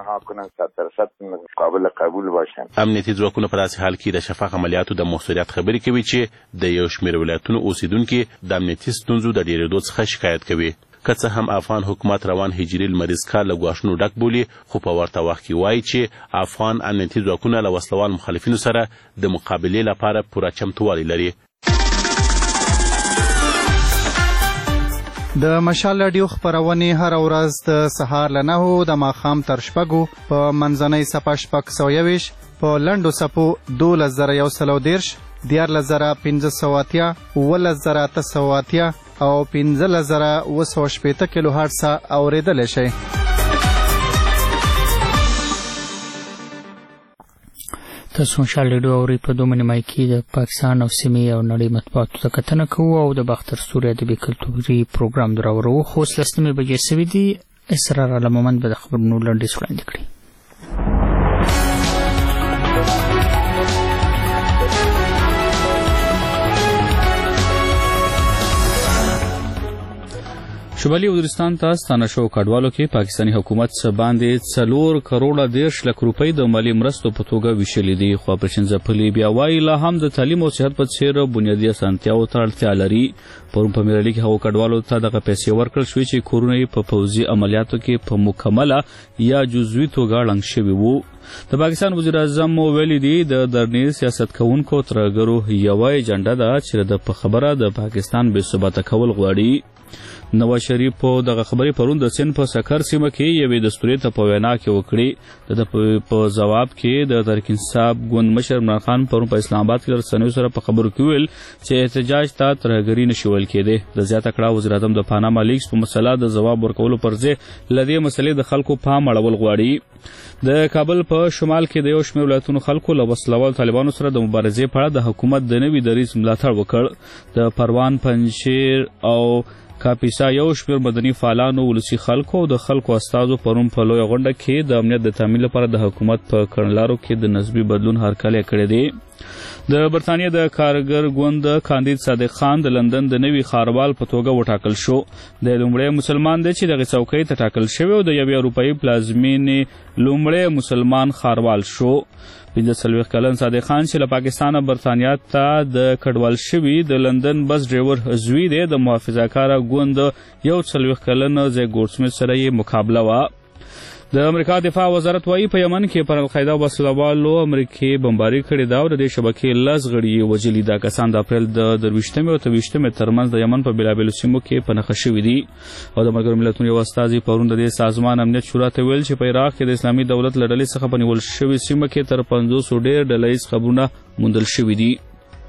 امنیتي ځواکونه په داسې حال کې د شفاق عملیاتو د موثریت خبرې کوي چې د یو شمېر ولایتونو اوسیدونکي د امنیتي ستونزو د ډېرېدو څخه شکایت کوي. که څه هم افغان حکومت روان هجري لمریز کال له ګواښونو ډک بولي، خو په ورته وخت کې وایي چې افغان امنیتي ځواکونه له وسلوال مخالفینو سره د مقابلې لپاره پوره چمتووالی لري. د مشال راډیو خپرونې هره ورځ د سهار له نهو د ماښام تر شپږو په منځنۍ څپه شپږ سوه یوویشت په لنډو څپو دولس زره یو سل او دېرش دیارلس زره پنځه سوه اتیا اوولس زره اته سوه اتیا او پنځلس زره اوه سوه شپېته کیلو هرټزه اورېدلی شئ. تاسو مشال راډیو اورئ. په دوه نیمایي کې د پاکستان او سیمې او نړۍ مطبوعاتو ته کتنه کوو او د باختر سوري ادبي کلتوري پروګرام دراورو. خو اوس لس نیمې بجې سوي دي. اسرار علمومند به د خبرونو لنډیز وړاندې کړي. شمالي وزیرستان ته ستانه شوو کډوالو کې پاکستاني حکومت څه باندې څلور کروړه دېرش لک روپۍ د مالي مرستو په توګه ویشلې دي. خو اپریشن ځپلي بیا وایي لا هم د تعلیم او صحت په څېر بنیادي اسانتیاوو ته اړتیا لري. پرون په میرالي کې هغو کډوالو ته دغه پیسې ورکړل شوې چې کورونه یې په پوځي عملیاتو کې په مکمله یا جزوي توګه ړنګ شوي وو. د پاکستان وزیر اعظم ویلي دي د درنې سیاست کوونکو ترهګرو یوه ایجنډا ده چې د په خبره د پاکستان بې ثباته کول غواړي. نواز شریف په دغه خبرې پرون د سند په سکر سیمه کې یوې دستورې ته په وینا کې وکړې. د په جواب کې د تحریک انصاف ګوند مشر عمران خان پرون په اسلام آباد کې له رسنیو سره په خبرو کې ویل چې احتجاج ته ترهګري نشي ویل کېدی. د زیاته کړه وزیر اعظم د پاناما لیکس په مسله د ځواب ورکولو پر ځای له دې مسلې د خلکو پام اړول غواړي. د کابل په شمال کې د یو شمېر ولایتونو خلکو له وسلوال طالبانو سره د مبارزې په اړه د حکومت د نوي دریځ ملاتړ وکړ. د پروان، پنجشیر او کاپیسا یو شمېر مدني فعالانو، ولسي خلکو او د خلکو استازو پرون په لویه غونډه کې د امنیت د تامین لپاره د حکومت په کړنلارو کې د نسبي بدلون هرکلی کړی دی. د برطانیې د کارګر ګوند کاندید صادق خان د لندن د نوي ښاروال په توګه وټاکل شو. د لومړی مسلمان دی چې دغې څوکۍ ته ټاکل شوی او د یوې اروپایي پلازمینې لومړی مسلمان ښاروال شو. پنځه څلوېښت کلن صادق خان چې له پاکستانه برطانیا ته د کډوال شوي د لندن بس ډریور زوی دی، د محافظهکاره ګوند یو څلوېښت کلن زی ګورډسمیت سره یې مقابله وه. د امریکا دفاع وزارت وایي په یمن کې پر القاعده او وسلوالو امریکې بمباري کړې ده او د دې شبکې لس غړي یې وژلي. دا کسان د اپریل د درویشتمې او اتهویشتمې ترمنځ د یمن په بېلابېلو سیمو کې په نښه شوي دي. او د ملګرو ملتونو یو استازي پرون د دې سازمان امنیت شورا ته ویل چې په عراق کې د اسلامي دولت له ډلې څخه په نیول شوې سیمه کې تر پنځوسو ډېر ډله ییز قبرونه موندل شوي دي.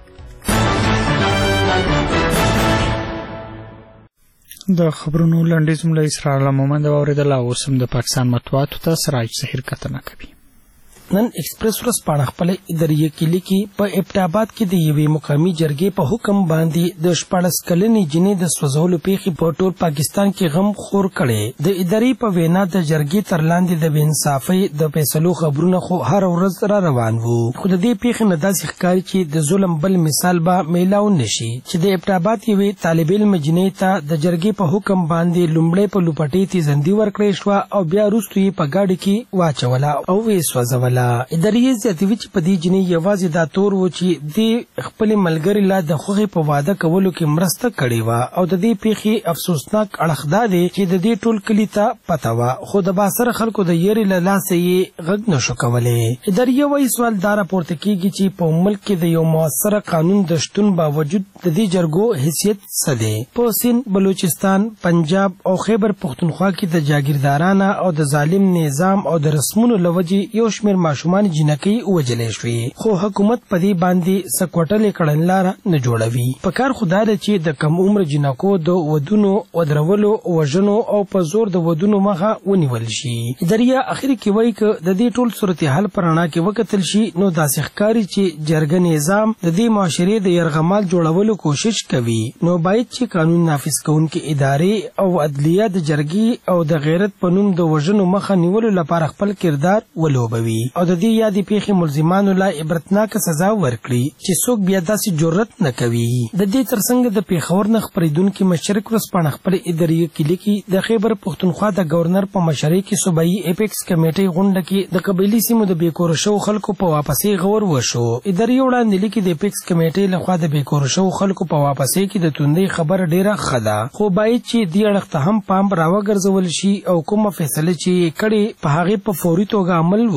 د خبرونو لنډیز مو له اسرار علمومند واورېدل. اوس هم د پاکستان مطبوعاتو ته سراج ظهیر کتنه کوي. نن ایکسپریس ورځپاڼه خپل اداریه کې لیکي په ابټاباد کې د یوې مقامي جرګې په حکم باندې د شپاړس کلنې جنې د سوځولو پیښې په ټول پاکستان کې غم خور کړي. د ادارې په وینا د جرګې تر لاندې د بېانصافۍ د فیصلو خبرونه خو هر ورځ را روان وو، خو د دې پیښې نه داسې ښکاري چې د ظلم بل مثال به میلاو نشي چې د ابټاباد یوې طالب علم جنې ته د جرګې په حکم باندې لومړی په لوپټۍ تیزندي ورکړې شوه او بیا وروسته یې په گاډي کې واچوله او ویې سوځوله. ادارې زیاتوي چې په دې جنې یوازې دا تور و چې د خپلې ملګرې لا د خوښې په واده کولو کې مرسته کړې وه او د دې پیښې افسوسناک اړخ دا دی چې د دې ټول کلي ته پته وه، خو د باثره خلکو د یېرې له لاسه یې غږ نشو کولی. ادارې وایي سوال دا راپورته کېږي چې په ملک کې د یو مؤثره قانون د شتون باوجود د دې جرګو حیثیت څه دی. په سند، بلوچستان، پنجاب او خیبر پښتونخوا کې د جاګیردارانه او د ظالم نظام او د رسمونو له وجې یو شمېر ماشومان جنکۍ ووجلې شوې، خو حکومت په دې باندې څه کوټلې کړنلاره نه جوړوي. په کار خو دا ده چې د کم عمر جنکو د ودونو ودرولو، وژنو او په زور د ودونو مخه ونیول شي. ادارې اخر کې وایي که د دې ټول صورتحال په رڼا کې وکتل شي نو داسې ښکاري چې جرګه نظام د دې معاشرې د یرغمال جوړولو کوشش کوي. نو باید چې قانون نافذ کوونکې ادارې او عدلیه د جرګې او د غیرت په نوم د وژنو مخه نیولو لپاره خپل کردار ولوبوي او د دې یادې پیښې ملزمانو لا عبرتناکه سزا ورکړي چې څوک بیا داسې جرأت نه کوي. د دې ترڅنګ د پېښور نه خپرېدونکي مشرق ورځپاڼه خپل اداریه کې لیکي د خیبر پښتونخوا د گورنر په مشرۍ کې صوبایي اپیکس کمیټۍ غونډه کې د قبایلي سیمو د بېکوره شوو خلکو په واپسۍ غور وشو. ادارې وړاندې لیکي د اپیکس کمیټۍ لخوا د بېکوره شوو خلکو په واپسۍ کې د توندۍ خبره ډېره ښه ده، خو باید چې دې اړخ ته هم پام راوګرځول شي او کومه فیصله چې یې کړې په هغې په فوري توګه عمل وکړي.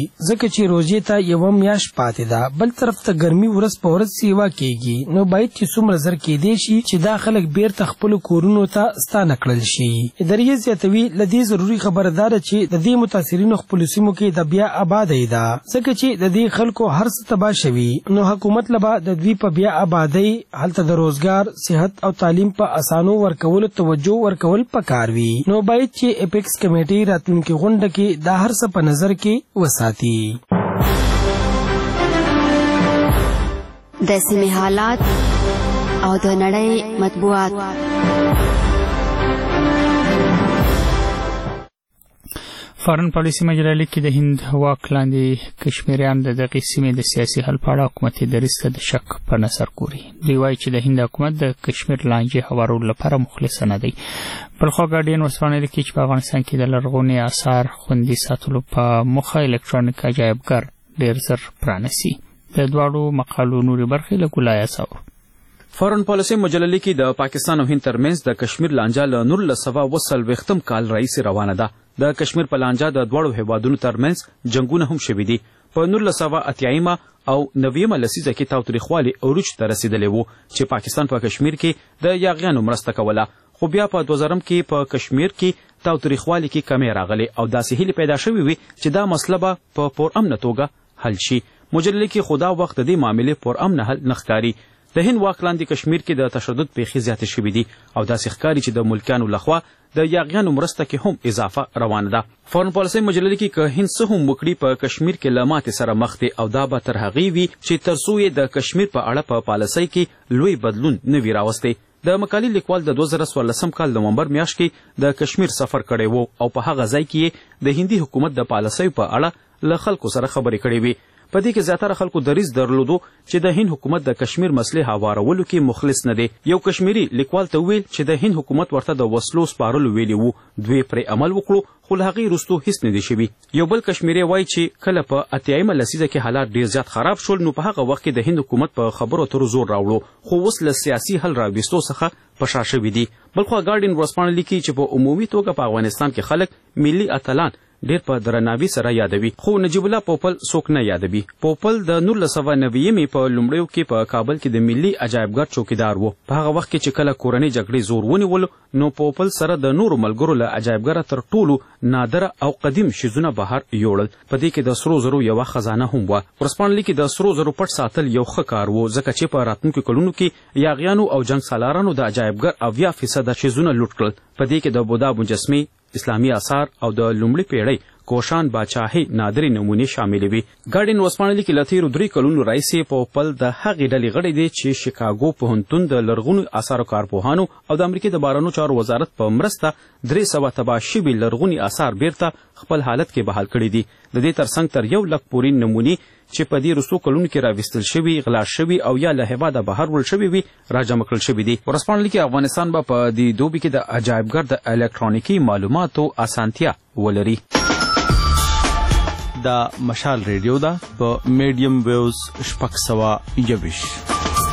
ځکه چې روزې ته یوه میاشت پاتې ده. بل طرف ته ګرمي ورځ په ورځ سیوا کیږي، نو باید چې څومره زر کېدی شي چې دا خلک بیرته خپلو کورونو ته ستانه کړل شي. ادارې زیاتوي له دې ضروري خبره دا ده چې د دې متاثرینو خپلو سیمو کې د بیا آبادۍ ده، ځکه چې د دې خلکو هر څه تباه شوي، نو حکومت له به د دوی په بیا آبادۍ، هلته د روزګار، صحت او تعلیم په اسانو ورکولو توجه ورکول پکار وي. نو باید چې اپیکس کمیټې راتلونکي غونډه کې دا هر څه په نظر کې وساتي. د سیمې حالات او د نړۍ مطبوعات. فارن پالیسي مجله لیکي د هند واک لاندې کشمیریان د دغې سیمې د سیاسي حل په اړه حکومتي دریځ ته د شک په نظر ګوري. دوی وایي چې د هند حکومت د کشمیر لانجې هوارولو لپاره مخلص نه دی. بل خوا ګارډین ورسپانې لیکي چې په افغانستان کې د لرغوني آثار خوندي ساتلو په موخه الکترونیک عجایبګر ډېر زر پرانیسي. د دواړو مقالو نورې برخې له ګلایه څاورو. فارن پالیسي مجله لیکي د پاکستان او هند ترمنځ د کشمیر لانجه له نولس سوه اوه څلوېښتم کال راهیسې روانه ده. د کشمیر په لانجه د دواړو هیوادونو ترمنځ جنګونه هم شوي دي. په نولس سوه اتیایمه او نویمه لسیزه کې تاوتریخوالي عروج ته رسیدلی و چې پاکستان په کشمیر کې د یاغیانو مرسته کوله، خو بیا په دوه زرم کې په کشمیر کې تاوتریخوالي کې کمی راغلی او داسې هیلې پیدا شوې وي چې دا مسله به په پرامنه توګه حل شي. مجله لیکي خو دا وخت د دې معاملې پرامنه حل نه ښکاري. د هند واک لاندې کشمیر کې د تشدد پیښې زیاتې شوي دي او داسې ښکاري چې د ملکیانو لخوا د یاغیانو مرسته کې هم اضافه روانه ده. فارن پالیسي مجله لیکي که هند څه هم وکړي په کشمیر کې له ماتې سره مخ دی او دا به تر هغې وي چې تر څو یې د کشمیر په اړه په پالیسۍ کې لوی بدلون نه وي راوستی. د مقالې لیکوال د دوه زره څوارلسم کال نومبر میاشت کې د کشمیر سفر کړی و او په هغه ځای کې یې د هندي حکومت د پالیسیو په اړه له خلکو سره خبرې کړې وې. په دې کې زیاتره خلکو دریځ درلودو چې د هند حکومت د کشمیر مسلې هوارولو کې مخلص نه دی. یو کشمیری لیکوال ته ویل چې د هند حکومت ورته د وسلو سپارلو ویلي وو، دوی پرې عمل وکړو خو له هغې وروستو هیڅ نه دی شوي. یو بل کشمیری وایي چې کله په اتیایمه لسیزه کې حالات ډېر زیات خراب شول نو په هغه وخت کې د هند حکومت په خبرو اترو زور راوړو خو اوس له سیاسي حل راویستو څخه په شا شوي دي. بلخوا ګارډین ورځپاڼه لیکي چې په عمومي توګه په افغانستان کې خلک ملي اتلان ډېر په درناوي سره یادوي، خو نجیب الله پوپل څوک نه یادوي. پوپل د نولس سوه نویمې په لومړیو کې په کابل کې د ملي عجایبګر چوکیدار و. په هغه وخت کې چې کله کورنۍ جګړې زور ونیولو نو پوپل سره د نورو ملګرو له عجایبګره تر ټولو نادره او قدیم شیزونه بهر یوړل. په دې کې د سرو زرو یوه خزانه هم وه. ورځپاڼه لیکي د سرو زرو پټ ساتل یو ښه کار و ځکه چې په راتلونکو کلونو کې یاغیانو او جنګ سالارانو د عجایبګر اویا فیصده شیزونه لوټ کړل. په دې کې د بودا مجسمې، اسلامي آثار او د لومړي پیړۍ کوشان باچاهي نادرې نمونې شاملې وي. ګارډین ورځپاڼه لیکي له تېرو درې کلونو راهیسې پوپل د هغې ډلې غړی دی چې شیکاګو پوهنتون د لرغونو آثارو کارپوهانو او د امریکې د بهرنیو چارو وزارت په مرسته درې سوه تباه شوي لرغوني آثار بیرته خپل حالت کې بحال کړي دي. د دې ترڅنګ تر یو لک پورې نمونې چې په دې وروستو کلونو کې راویستل شوي، غلا شوي او یا له هېواده بهر وړل شوي وي راجمع کړل شوي دي. ورځپاڼه لیکي افغانستان به په دې دوبي کې د عجایبګر د الکترونیکي معلوماتو اسانتیا ولري. دا مشال ریډیو ده په میډیم ویوز شپږ سوه یوویشت.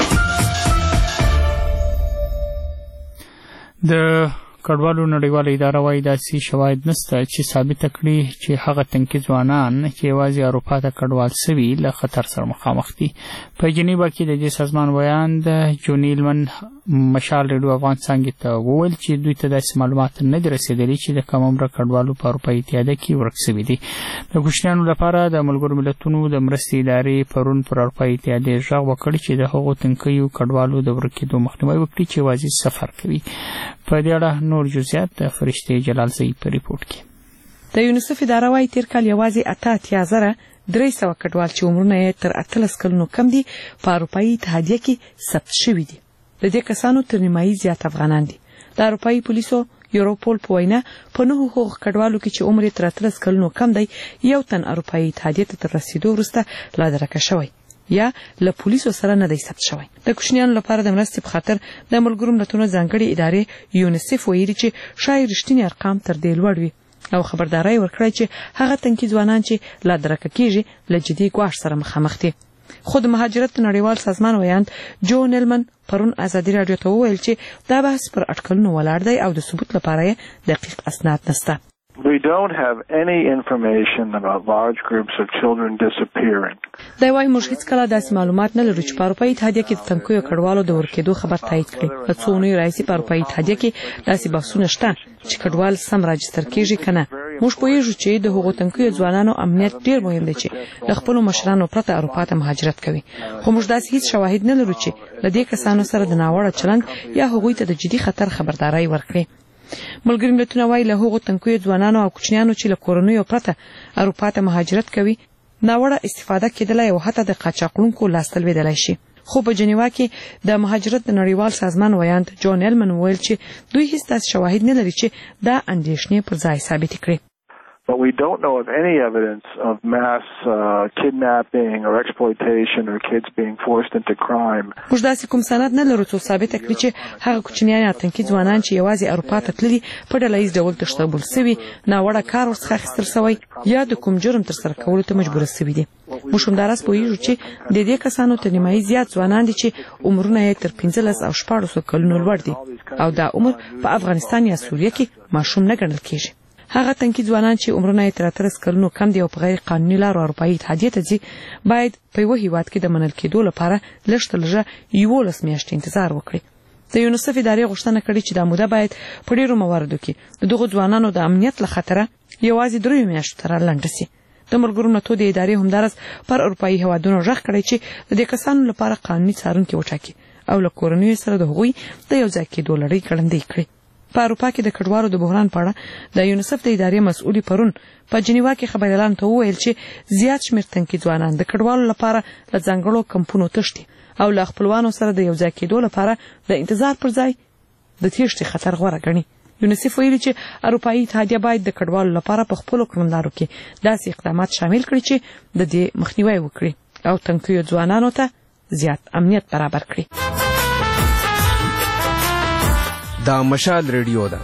د کډوالو نړیواله اداره وایي داسې شواهد نشته چې ثابته کړي چې هغه تنکي ځوانان چې یوازې اروپا ته کډوال سوي له خطر سره مخامخ دي. په جنیوا کې د دې سازمان ویاند جونیلمن مشال ریډیو افغان څانګې ته وویل چې دوی ته داسې معلومات نه دي رسېدلي چې د کم عمره کډوالو په اروپایي اتحادیه کې ورک سوي دي. د کوچنیانو لپاره د ملګرو ملتونو د مرستې ادارې پرون پر اروپایي اتحادیې غږ وکړ چې د هغو تنکیو کډوالو د ورکېدو مخنیوی وکړي چې یوازې سفر کوي. په دې اړه نور جزئیات د فرشتې جلالزی په ریپورت کې. د یونیسف اداره وايي تیر کال یوازې اته اتیا زره درې سوه کډوال چې عمرونه یې تر اتلس کلونو کم دي په اروپایي اتحادیه کې ثبت شوي دي. د دې کسانو تر نیمایي زیات افغانان دي. د اروپایي پولیسو یوروپول په وینا په نهو هغو کډوالو کې چې عمر یې تر اتلس کلونو کم دی یو تن اروپایي اتحادیې ته تر رسیدو وروسته لا درکه شوی یا له پولیسو سره نه دی ثبت شوی. د کوچنیانو لپاره د مرستې په خاطر د ملګرو ملتونو ځانګړې ادارې یونیسف ویلي چې شاید رښتینی ارقام تر دې لوړ وي او خبرداری ورکړی چې هغه تنکي ځوانان چې لا درکه کیږي له جدي ګواښ سره مخامخ دي. خو د مهاجرت نړیوال سازمان ویاند جو نیلمن پرون ازادي راډیو ته وویل چې دا بحث پر اټکلونو ولاړ دی او د ثبوت لپاره دقیق اسناد نشته. We don't have any information about large groups of children disappearing. دا وايي موږ هیڅ کله داسې معلومات نه لرو چې په اروپایي اتحادیه کې د تنکیو کډوالو د ورکېدو خبر تایید کړي. له څو اونیو راهیسې په اروپایي اتحادیه کې داسې بحثونه شته چې کډوال سم راجستر کیږي که نه. موږ پوهیږو چې د هغو تنکیو ځوانانو امنیت ډېر مهم دی چې له خپلو مشرانو پرته اروپا ته مهاجرت کوي. خو موږ داسې هیڅ شواهد نه لرو چې له دې کسانو سره د ناوړه چلند یا هغوی ته د جدي خطر خبرداری ورکړي. ملګري ملتونه وايي له هغو تنکیو ځوانانو او کوچنیانو چې له کورنیو پرته اروپا ته مهاجرت کوي ناوړه استفاده کېدلی او حتی د قاچاقونکو لاسته لوېدلی شي. خو په جنیوا کې د مهاجرت د نړیوال سازمان ویاند جون ایلمن وویل چې دوی هیڅ داسې شواهد نه لري چې دا اندېښنې پر ځای ثابتې کړي. But we don't know of any evidence of mass uh, kidnapping or exploitation or kids being forced into crime. موږ داسې کوم سند نه لرو چې ثابت کړي چې هغه کوچنیان یا تنکي ځوانان چې یوازې اروپا ته تللي په ډله ییز ډول تښتول سوي، ناوړه کار ورڅخه اخیستل سوی یا د کوم جرم ترسره کولو ته مجبوره سوي دي. موږ همداراز پوهیږو چې د دې کسانو تر نیمایي زیات ځوانان دي چې عمرونه یې تر پنځلس او شپاړسو کلونو لوړ دي او دا عمر په افغانستان یا سوریه کې ماشوم نه ګڼل کېږي. هغه تنکي ځوانان چې عمرونه یې تر اتلس کلونو کم دي او په غیر قانوني لارو اروپایي اتحادیې ته ځي باید په یوه هیواد کې د منل کېدو لپاره لږ تر لږه یولس میاشتې انتظار وکړي. د یونیسف ادارې غوښتنه کړې چې دا موده باید په ډېرو مواردو کې د دغو ځوانانو د امنیت له خطره یوازې دریو میاشتو ته رالنډه سي. د ملګرو ملتونو د ادارې همداراز پر اروپایي هیوادونو غږ کړی چې د دې کسانو لپاره قانوني څارونکي وټاکي او له کورنیو سره د هغوی د یو ځای کېدو لړۍ ګړندۍ کړي. په اروپا کې د کډوالو د بحران په اړه د یونیسف د ادارې مسؤلې پرون په جنیوا کې خبريالانو ته وویل چې زیات شمېر تنکي ځوانان د کډوالو لپاره له ځانګړو کمپونو تښتي او له خپلوانو سره د یو ځای کېدو لپاره د انتظار پر ځای د تېښتې خطر غوره ګڼي. یونیسف ویلي چې اروپایي اتحادیه باید د کډوالو لپاره په خپلو کړنلارو کې داسې اقدامات شامل کړي چې د دې مخنیوی وکړي او تنکیو ځوانانو ته زیات امنیت برابر کړي. دا مشال ریډیو ده.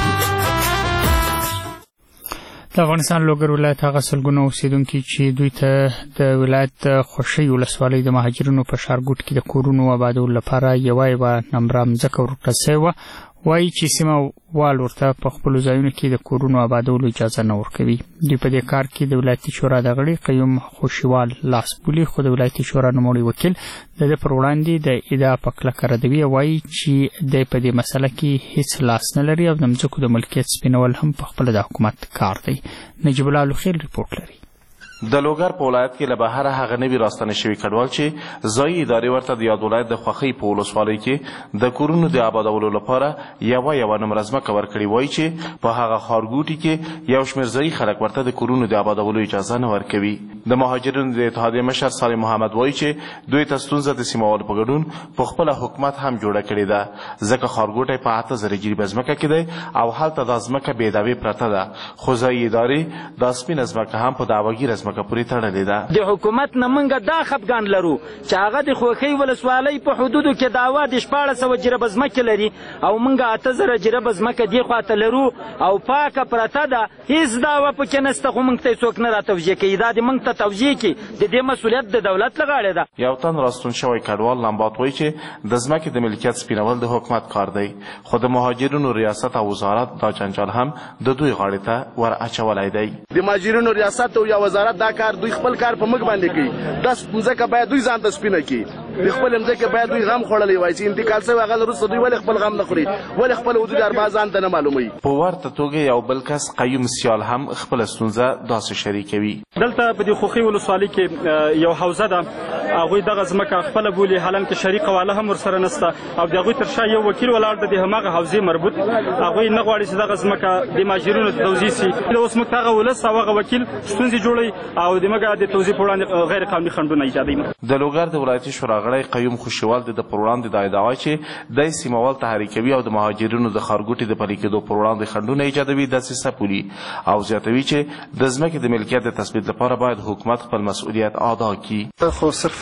د افغانستان لوګر ولایت هغه سلګونه اوسیدونکي چې دوی ته د ولایت خوشي ولسوالۍ د مهاجرینو په ښارګوټ کې د کورونو آبادولو لپاره یوه یوه نمره مځکه ورکړل سوې وه، وایي چې سیمه وال ورته په خپلو ځایونو کې د کورونو آبادولو اجازه نه ورکوي. دوی په دې کار کې د ولایتي شورا د غړي قیوم خوشیوال لاس بولي، خو د ولایتي شورا نوموړی وکیل د ده پر وړاندې د ادعا په کلکه ردوي او وایي چې دی په دې مسله کې هیڅ لاس نه لري او د مځکو د ملکیت سپینول هم په خپله د حکومت کار دی. نجیب الله لوخیل ریپورټ لري. د لوګر په ولایت کې له بهره هغه نوي راستنه شوي کډوال چې ځایي ادارې ورته د یاد ولایت د خوښۍ په ولسوالۍ کې د کورونو د آبادولو لپاره یوه یوه نمره ځمکه ورکړې، وایي چې په هغه ښارګوټي کې یو شمېر ځایي خلک ورته د کورونو د آبادولو اجازه نه ورکوي. د مهاجرینو د اتحادیې مشر صالح محمد وایي چې دوی ته ستونزه د سیمهوالو په ګډون په خپله حکومت هم جوړه کړې ده، ځکه ښارګوټی په اته زره جریبه ځمکه کې دی او هلته دا ځمکه بې دعوې پرته ده، خو ځایي ادارې دا سپینه ځمکه هم په دعواګیره ځمکه پورې تړلې ده. د حکومت نه موږ دا خفګان لرو چې هغه د خوښۍ ولسوالۍ په حدودو کې دعوا د شپاړس سوه جریبه ځمکې لري او موږ اته زره جریبه ځمکه دې خواته لرو او پاکه پرته ده، هېڅ دعوه پکې نشته، خو موږ ته یې څوک نه راتوجیه کوي. دا د موږ ته توجیه کړي د دې مسؤلیت د دولت له غاړې ده. یو تن راستون شوی کډوال لمبات وایي چې د ځمکې د ملکیت سپینول د حکومت کار دی، خو د مهاجرینو ریاست او وزارت دا جنجال هم د دوی غاړې ته ور اچولی دی. د مهاجرینو ریاست او یا وزارت دا کار دوی خپل کار په موږ باندې کوي. دا ځمکه باید دوی ځان ته سپینه کړي، د خپل ځمکې باید دوی غم خوړلی وای چې انتقال شوی هغه وروسته دوی ولې خپل غم نه خوري، ولې خپل حدود اربعه ځان ته نه معلوموي. په ورته توګه یو بل کس قیوم سیال هم خپله ستونزه داسې شریکوي. دلته په دې خوښۍ ولسوالۍ کې یو حوزه ده، هغوی دغه ځمکه خپله بولي، حالان کې شریکه واله هم ورسره نشته او د هغوی تر شا یو وکیل ولاړ دی د هماغه حوزې مربوط. هغوی نه غواړي چې دغه ځمکه د مهاجرینو ته توزیع سي. اوس موږ ته هغه ولس او هغه وکیل ستونزې جوړوي او د موږ د توزیع په وړاندې غیر قانوني خنډونه ایجادوي. د لوګر د ولایتي شورا غړی قیوم خوشیوال د پر وړاندې دا ادعا چې دی سیمهوال تحریکوي او د مهاجرینو د ښارګوټي د پلي کېدو پر وړاندې خنډونه ایجادوي دسیسه بولي او زیاتوي چې د ځمکې د ملکیت د تثبیت لپاره باید حکومت خپل مسؤلیت ادا کړي. خو صرف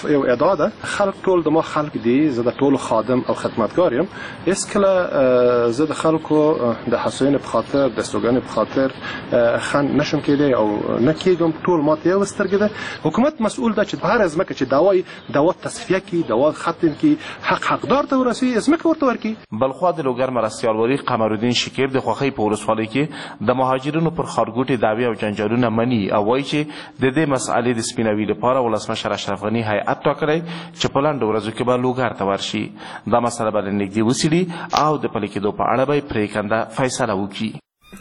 صرف یو ادعا ده خلک ټول د ما خلک دي زه د ټولو خادم او خدمتګار یم هیڅ کله زه د خلکو د حسینې په خاطر د استوګنې په خاطر خند نشم کېدی او نه کېږم ټول ما ته یو سترګې ده حکومت مسؤل ده چې په هر ځمکه چې داوای دوا تصفیه کړي دوا ختم کړي حق حقدار ته ورسوي ځمکه ورته ورکړي. بلخوا د لوګر مرستیال ولی قمرالدین شکیر د خوښۍ په ولسوالۍ کې د مهاجرینو پر ښارګوټي دعوې او جنجالونه مني او وایي چې د دې مسئلې د سپینوي لپاره ولسمشر اشرف غني هیئت ټاکلی چې په لنډو ورځو کې به لوګر ته ورشي. دا مسله به له نږدې وڅېړي او د پلي کېدو په اړه به یې پرېکنده فیصله وکړي.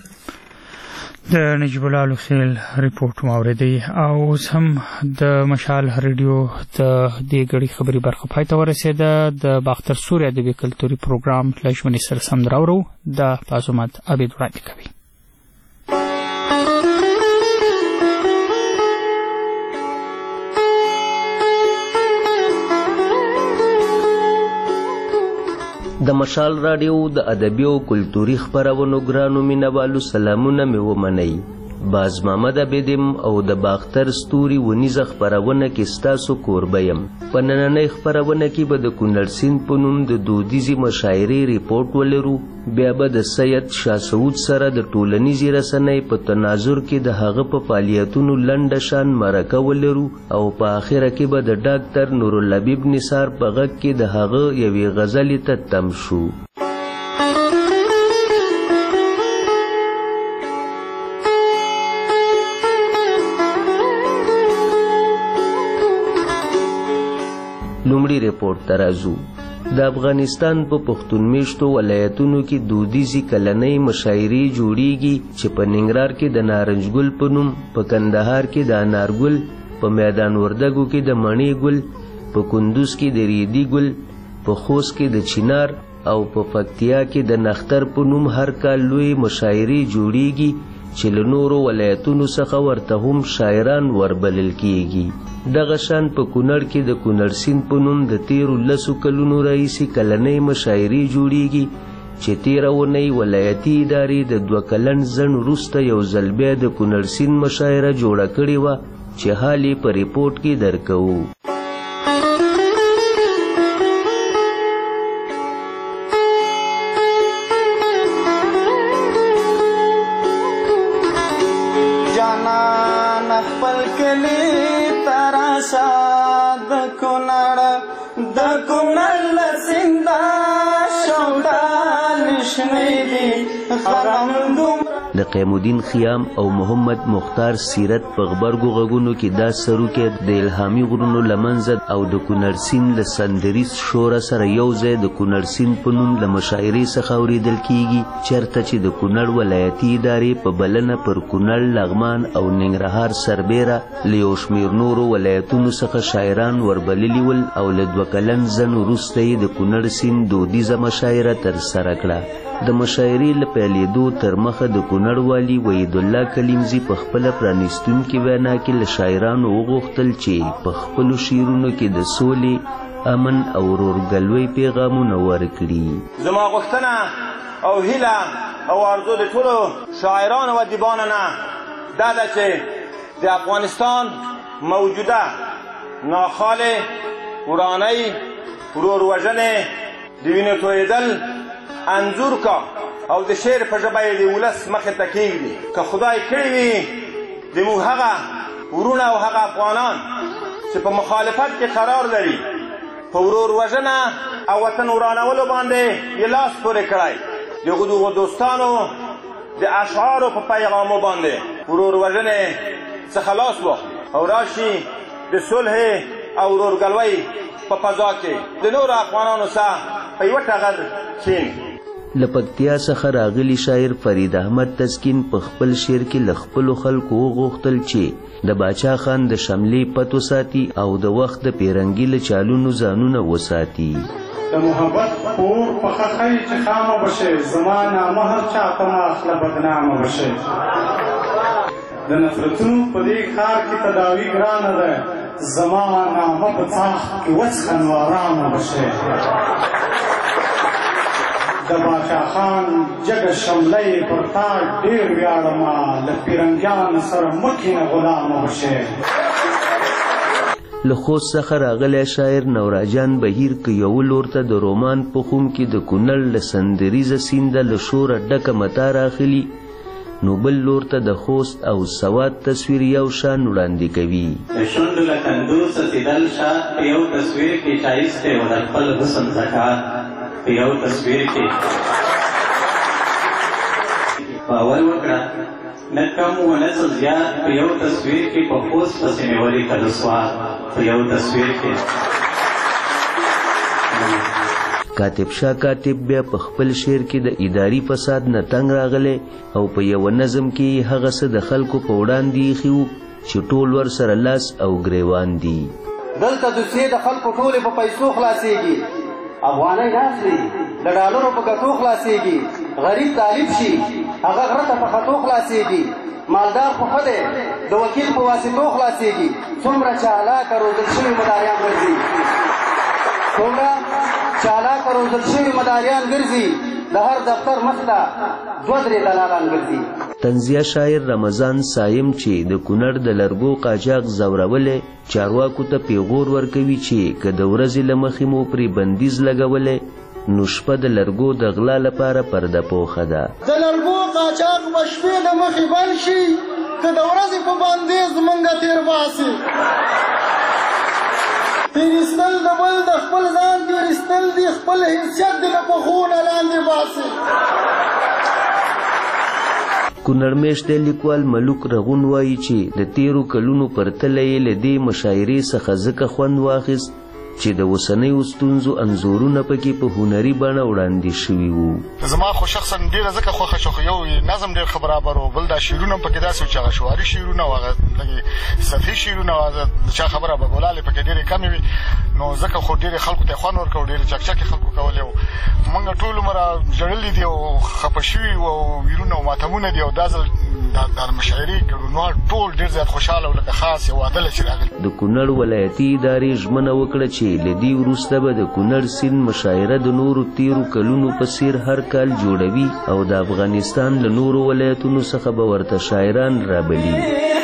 د نجیب الله لوخیل ریپورت مو اورېدی او اوس هم د مشال رادیو د دې غړي خبري برخه پای ته ورسېده. د باختر سوري ادبي کلتوري پروګرام له ژمنې سره سم راوړو د پازومت عبید وړاندې کوي. د مشال رادیو د ادبي او کلتوري خبرونو ګرانو مینوالو سلامونه مې ومنئ. باز محمد عبیدم او د باختر ستوري ونیزه خبرونه کې ستاسو کوربه یم. په نننۍ خبرونه کې به د کونړ سیند په نوم د دودیزې مشاعرې ریپورټ ولرو. بیا به د سید شاه سعود سره د ټولنیزې رسنۍ په تناظر کې د هغه په فعالیتونو لنډه شان مرکه ولرو او په آخره کې به د ډاکټر نورالحبیب نثار په غږ کې د هغه یوې غزلې ته تم شو. لومړی ریپورټ ته راځو. د افغانستان په پښتون میشتو ولایتونو کې دودیزې کلنۍ مشاعرې جوړیږي چې په ننګرهار کې د نارنج ګل په نوم، په کندهار کې د انارګل، په میدان وردګو کې د مڼې ګل، په کندوز کې د ریدي ګل، په خوست کې د چنار او په پکتیا کې د نختر په نوم هر کال لوی مشاعرې جوړیږي چې له نورو ولایتونو څخه ورته هم شاعران وربلل کیږي. دغه شان په کونړ کې د کونړ سیند په نوم د تیرو لسو کلونو راهیسې کلنۍ مشاعرې جوړیږي چې تیره اونۍ ولایتي ادارې د دوه کلن ځنډ وروسته یو ځل بیا د کونړ سیند مشاعره جوړه کړې وه چې حال یې په ریپورټ کې درکوو. د قیام الدین خیام او محمد مختار سیرت په غبرګو غږونو کې دا سروکې د الهامي غرونو له منځه او د کونړ سیند له سندریز شوره سره یو ځای د کونړ سیند په نوم له مشاعرې څخه اورېدل کیږي، چېرته چې د کونړ ولایتي ادارې په بلنه پر کونړ، لغمان او ننګرهار سربیره له یو شمېر نورو ولایتونو څخه شاعران وربللي ول او له دوه کلن ځنډ وروسته یې د کونړ سیند دودیزه مشاعره ترسره کړه. د مشاعرې له پیلېدو تر مخه د کونړ والي وحید الله کلیمزي په خپله پرانیستونکې وینا کې له شاعرانو وغوښتل چې په خپلو شعرونو کې د سولې، امن او ورورګلوۍ پیغامونه ورکړي. زما غوښتنه او هیله او آرزو د ټولو شاعرانو و ادیبانو نه دا ده چې د افغانستان موجوده ناخوالې، ورانۍ، وروروژنې، د وینو تویېدل انځور کا او د شعر په ژبه یې د ولس مخې ته کېږدي. که خدای کړی وي د موږ هغه ورونه او هغه افغانان چې په مخالفت کې قرار لري په ورور وژنه او وطن ورانولو باندې یې لاس پورې کړی، د هغو دوستانو د اشعارو په پیغامو باندې ورور وژنې څخه لاس واخلي او راشي د صلح او ورورګلوۍ په فضا کې د نورو افغانانو سره په یوه ټغر کښېني. له پکتیا څخه راغلي شاعر فرید احمد تسکین په خپل شعر کې له خپلو خلکو وغوښتل چې د باچا خان د شملې پت وساتي او د وخت د پیرنګي له چالونو ځانونه وساتي. د محبت پور په خخۍ چې خامه بشئ، زما نامه هر چا په ما اخله بدنامه بشئ. د نفرتونو په دې ښار کې تداوي ګرانه ده، زما نامه په څاښ کې وڅښه نو ارامه بشئ. د باچا خان جګه شملۍ پر تا ډېر ویاړمه، له پیرنګیانو سره مه کښېنه غلامه بشئ. له خوست څخه راغلی شاعر نوراجان بهیر که یو لور ته د رومان په خوم کې د کونړ له سندریزه سینده له شوره ډکه متا راخلي، نو بل لور ته د خوست او سوات تصویر یو شان وړاندې کوي. د شونډو له کندو څڅېدل شات په یو تصویر کې ښایست دی، و د خپل حسن زکات په یو تصویر کې. باور وکړه نه کم و نه څه زیات په یو تصویر کې په خوست پسې مې ولیکل سوات په یو تصویر کې. کاتب شاه کاتب بیا په خپل شعر کې د اداري فساد نه تنګ راغلی او په یو نظم کې هغه څه د خلکو په وړاندې ایښي وو چې ټول ورسره لاس او ګریوان دي. دلته دوسیې د خلکو ټولې په پیسو خلاصېږي، افغانۍ نه اخلي، د ډالرو په ګټو خلاصېږي، غریب طالب شي هغه غره ته په خطو خلاصېږي، مالدار خو ښه دی د وکیل په واسطو خلاصېږي. څومره چالاکه روزل شوي مداریان ګرځي، څومره چالاکه روزل شوي مداریان ګرځي، د هر دفتر مخ ته دوه درې دلالان ګرځي. طنزیه شاعر رمضان صایم چې د کونړ د لرګو قاچاق ځورولی، چارواکو ته پیغور ورکوي چې که د ورځې له مخې مو پرې بندیز لګولی نو شپه د لرګو د غلا لپاره پرده پوښه ده. د لرګو قاچاق به شپې له مخې بند شي، که د ورځې په بندیز مونږه تېر باسي. تېرېستل د بل د خپل ځان تېرېستل دي، خپل حیثیت دې له پښو نه لاندې باسي. کونړ میشتی لیکوال ملوک رغون وایي چې د تیرو کلونو پرتله یې له دې مشاعرې څخه ځکه خوند واخیست چې د اوسنیو ستونزو انځورونه پکې په هنري بڼه وړاندې شوي وو. زما خو شخصا ډېره ځکه خوښه شو، یو نظم ډېر ښه برابر و، بل دا شعرونه هم پکې داسې وو چې هغه شعاري شعرونه وو، هغه لږې سطحي شعرونه وو، د چا خبره بګولالې پکې ډېرې کمې وي، نو ځکه خو ډېرې خلکو ته یې خوند ورکوو، ډېرې چکچکې خلکو کولې وو. موږ ټول عمره ژړلي دي او خفه شوي وو او ویرونه او ماتمونه دي، او دا ځل د مشاعرې ګډونوال ټول ډېر زیات خوشحاله او لکه خاص یو عدله چې راغلي. د کونړ ولایتي ادارې ژمنه وکړه چې له دې وروسته به د کونړ سیند مشاعره د نورو تیرو کلونو په څیر هر کال جوړوي او د افغانستان له نورو ولایتونو څخه به ورته شاعران رابلي.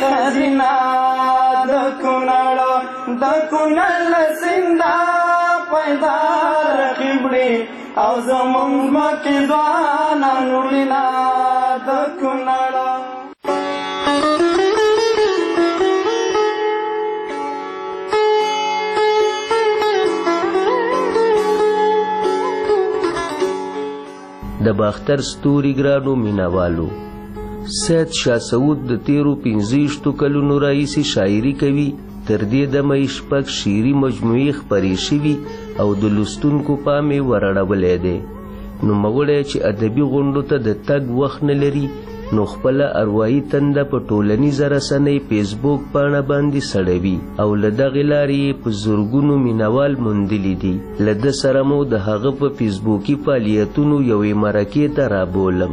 د کونړ د کونړ له سینده پیدا رقیبړي او زمونږ مکې ځوانان وړینا د کونړ. د باختر ستوري ګرانو مینوالو، سید شاه سعود د تیرو پنځه کلونو راهیسې شاعري کوي، تر دې دمه یې شپږ شعري مجموعې خپرې شوي او د لوستونکو پام یې ورړولی دی. نوموړی چې ادبي غونډو ته د تګ وخت نه لري نو خپله اروايي تنده په ټولنیزه رسنۍ فیسبوک پاڼه باندې سړوي او له دغې لارې یې په زرګونو مینوال موندلي دي. له ده سره مو د هغه په فیسبوکي فعالیتونو یوې مرکې ته رابولم.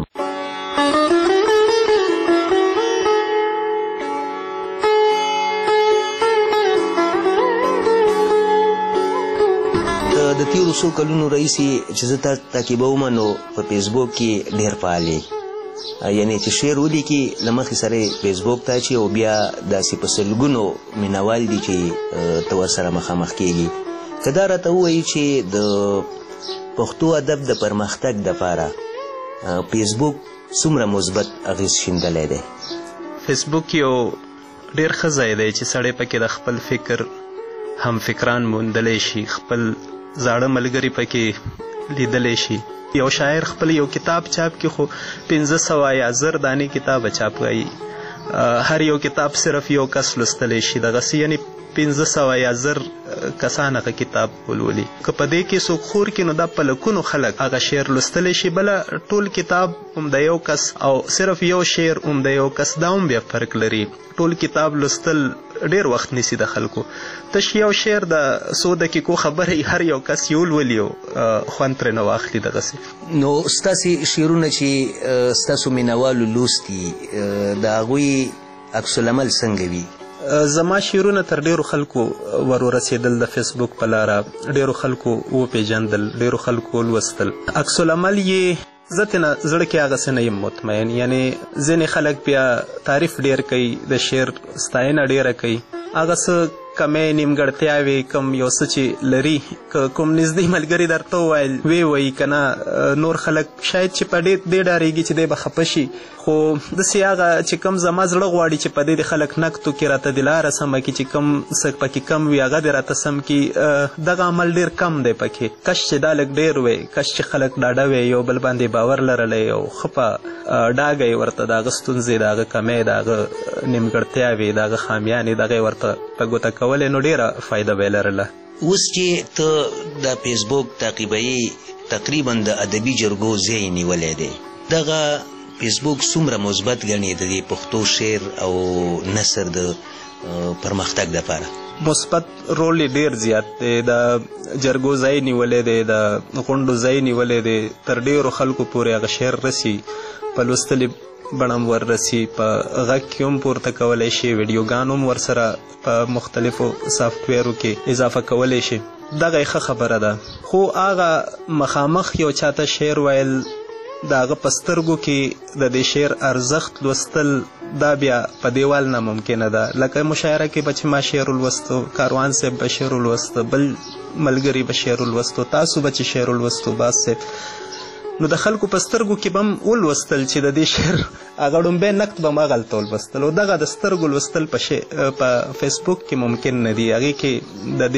د تیرو څو کلونو راهیسې چې زه تا تعقیبوم نو په فیسبوک کې ډېر فعال یې، یعنې چې شعر ولیکي له مخې سره یې فیسبوک ته اچي او بیا داسې په سلګونو مینوال دي چې ته ورسره مخامخ کېږي. که دا راته ووایي چې د پښتو ادب د پرمختګ دپاره فیسبوک څومره مثبت اغېز شیندلی دی؟ فیسبوک یو ډېر ښه ځای دی چې سړی پکې د خپل فکر هم فکران موندلی شي، خپل زاړه ملګري پکې لیدلی شي. یو شاعر خپل یو کتاب چاپ کې خو پنځه سوه یا زر دانې کتابه چاپ کوي، هر یو کتاب صرف یو کس لوستلی شي، دغسې یعنې پنځه سوه یا زر کسان هغه کتاب ولولي. که په دې کې څوک خور کړي نو دا په لکونو خلک هغه شعر لوستلی شي. بله ټول کتاب هم د یو کس او صرف یو شعر هم د یو کس، دا هم بیا فرق لري. ټول کتاب لوستل ډېر وخت نیسي د خلکو. تش یو شعر د څو دقیقو خبرې هر یو کس یو ولولي او خوند ترې نه واخلي. دغسې نو ستاسې شعرونه چې ستاسو مینوالو لوستي د هغوی عکس العمل څنګه وي؟ زما شعرونه تر ډېرو خلکو ور ورسېدل د فیسبوک په لاره، ډېرو خلکو وپېژندل، ډېرو خلکو ولوستل. عکس العمل یې زه ترېنه زړه کې هغسې نه یم مطمئن، یعنې ځینې خلک بیا تعریف ډېر کوي، د شعر ستاینه ډېره کوي، هغه څه کمې نیمګړتیاوې کم یو څه چې لري که کوم نږدې ملګري درته وویل وی وایي که نه نور خلک شاید چې په دې ډارېږي چې دی به خفه شي خو داسې هغه چې کم زما زړه غواړي چې په دې د خلک نقد وکړي راته د لاره سمه کړي چې کم څه پکې کم وي هغه دې راته سم کړي دغه عمل ډېر کم دی پکې کش چې دا لږ ډېر وی کش چې خلک ډاډه وی یو بل باندې باور لرلی او ښه په ډاګه یې ورته د هغه ستونزې د هغه کمۍ د هغه نیمګړتیاوې د هغه خامیانې دغه یې ورته په ګوته کولی نو ډېره فایده به یې لرله. اوس چې ته د فیسبوک تعقیبوي تقریبا د ادبي جرګو ځای نیولی دی دغه فیسبوک څومره مثبت ګڼي د دې پښتو شعر او نثر د پرمختګ دپاره؟ مثبت رول یې ډېر زیات دی د جرګو ځای نیولی دی د غونډو ځای نیولی دی تر ډېرو خلکو پورې هغه شعر رسي په لوستلې بڼه هم وررسي په غږ کې هم پورته کولی شي ویډیوګان هم ورسره په مختلفو سافټویرو کې اضافه کولی شي دغه یې ښه خبره ده خو هغه مخامخ یو چاته شعر ویل د هغه په سترګو کې د دې شعر ارزښت لوستل دا بیا په دیوال نه ممکنه ده لکه مشاعره کې به چې ما شعر ولوستو کاروان صاحب به شعر ولوسته بل ملګري به شعر ولوستو تاسو به چې شعر ولوستو باز صاحب نو د خلکو په سترګو کې به هم ولوستل چې د دې شعر هغه ډومبی نقد به هم هغلته ولوستل او دغه د سترګو لوستل په فیسبوک کې ممکن نه دي هغې کې د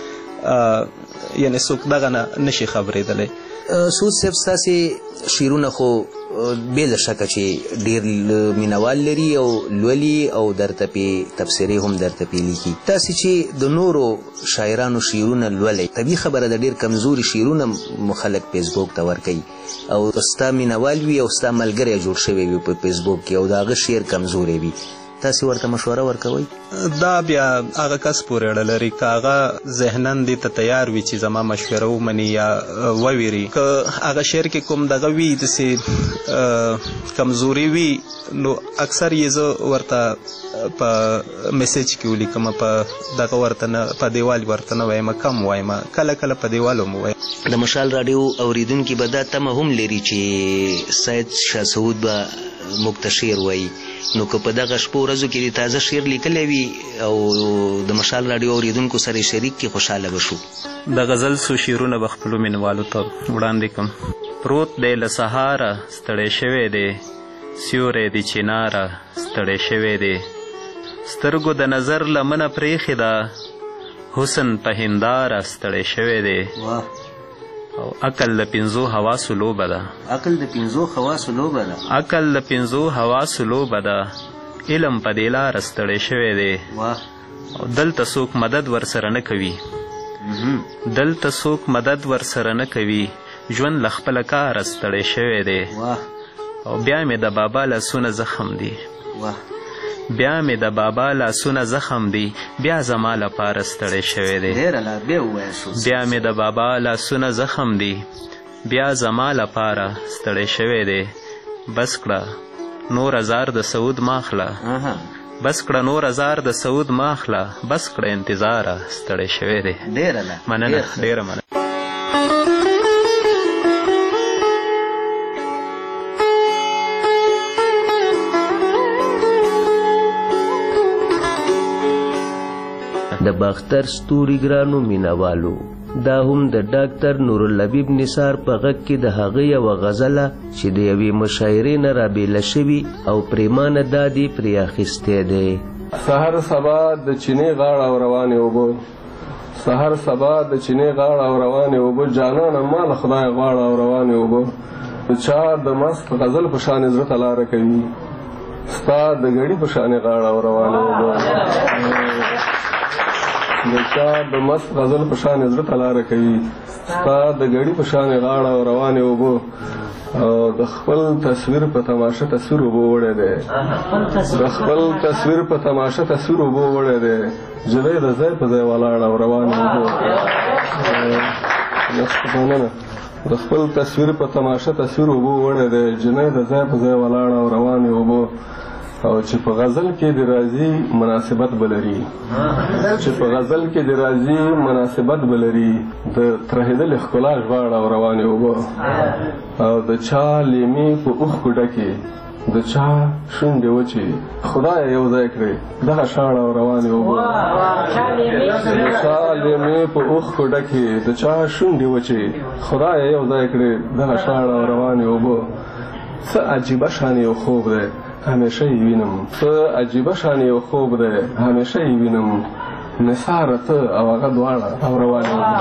دې یعنې څوک دغه نه نشي خبرېدلی. سود صاحب ستاسې شعرونه خو بې له شکه چې ډېر مینوال لري او لولي او درته پې تبصرې هم درته پې لیکي تاسې چې د نورو شاعرانو شعرونه لولئ طبیعي خبره ده ډېر کمزوري شعرونه مو خلک فیسبوک ته ورکوي او ستا مینوال وي او ستا ملګری جوړ شوی وي په فیسبوک کې او د هغه شعر کمزوری وي تاسې ورته مشوره ورکوئ؟ دا بیا هغه کس پورې اړه لري که هغه ذهناً دې ته تیار وي چې زما مشوره ومني یا وویري که هغه شعر کې کوم دغه وي داسې کمزوري وي نو اکثر یې زه ورته په میسیج کې ولیکم په دغه ورته نه په دیوال ورته نه وایم کم وایم کله کله په دیوال هم وایم. د مشال راډیو اورېدونکي به دا تمه هم لري چې سید شاه سعود به موږ ته شعر وایي نو که په دغه شپو ورځو کې د تازه شعر لیکلی وي او د مشال راډیو اورېدونکو سره شریک کړي خوشحاله به شو. د غزل څو شعرونه به خپلو مینوالو ته وړاندې کړم. پروت دی له سهاره ستړی شوی دی سیوری دی چناره ستړی شوی دی سترګو د نظر لمنه پرېښې ده حسن په هنداره ستړی شوی دی او عقل د پنځو حواسو لوبه ده عقل د پنځو حواسو لوبه ده عقل د پنځو حواسو لوبه ده علم په دې لاره ستړی شوی دی او دلته څوک مدد ورسره نه کوي دلته څوک مدد ورسره نه کوي ژوند له خپله کاره ستړی شوی دی او بیا مې د بابا لاسونه زخم دي بیا مې د بابا لاسونه زخم دي بیا زما لپاره ستړی شوی دی بیا مې د بابا لاسونه زخم دي بیا زما لپاره ستړی شوی دی بس کړه نور هزار د سعود ماخله بس کړه نور هزار د سعود ماخله بس کړه انتظاره ستړی شوی دی. مننه ډېره مننه. د باختر ستوري ګرانو مینوالو دا هم د ډاکټر نورالحبیب نثار په غږ کې د هغه یوه غزله چې د یوې مشاعرې نه رابېله شوي او پریمانه دا دې پرې اخیستی دی. سحر سبا د چینې غاړه او روانې اوبه سحر سبا د چینې غاړه او روانې اوبه جانانه ما له خدای غواړه او روانې اوبه د چا د مست غزل په شانې زړه ته لاره کوي ستا د ګړي په شانې غاړه او روانې اوبه د چا د مست غزل په شانې زړه ته لاره کوي ستا د ګړي په شانې غاړه او روانې اوبه او د خپل تصویر په تماشه تصویر اوبه وړی دی د خپل تصویر په تماشه تصویر اوبه وړی دی جلۍ د ځای په ځای ولاړه او روانې اوبه د خپل تصویر په تماشه تصویر اوبه وړی دی جلۍ د ځای په ځای ولاړه او روانې اوبه او چې په غزل کې د راځي مناسبت بلري چې په غزل کې د راځي مناسبت بلري د ترهېدلې ښکلا ژباړه او روانې اوبه او د چا لیمې په اوښکو ډکې د چا شونډې وچې خدای یو ځای کړې دغه شاړه او روانې اوبه سالمې په اوښکو ډکې د چا شونډې وچې خدای یو ځای کړې دغه شاړه او روانې اوبه څه عجیبه شان یو خوب دی همیشه یې وینم څه عجیبه شان یو خوب دی همیشه یې وینم نثاره ته او هغه دواړه او روانې اوبه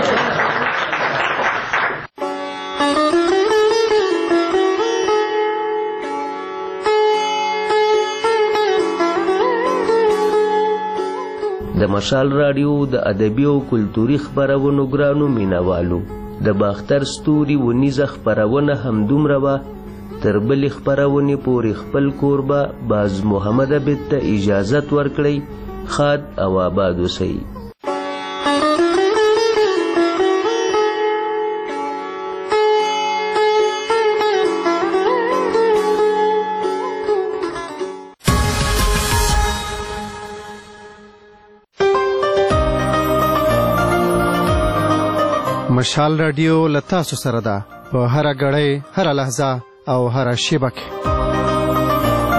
د مشال راډیو د ادبي او کلتوري خپرونو ګرانو مینوالو د باختر ستوري ونیزه خپرونه همدومره وه تر بلې خپرونې پورې خپل کوربه باز محمد عبید ته اجازت ورکړئ ښاد او آباد اوسئ مشال رادیو له تاسو سره ده په هره ګړۍ هره لحظه او هره شیبه کې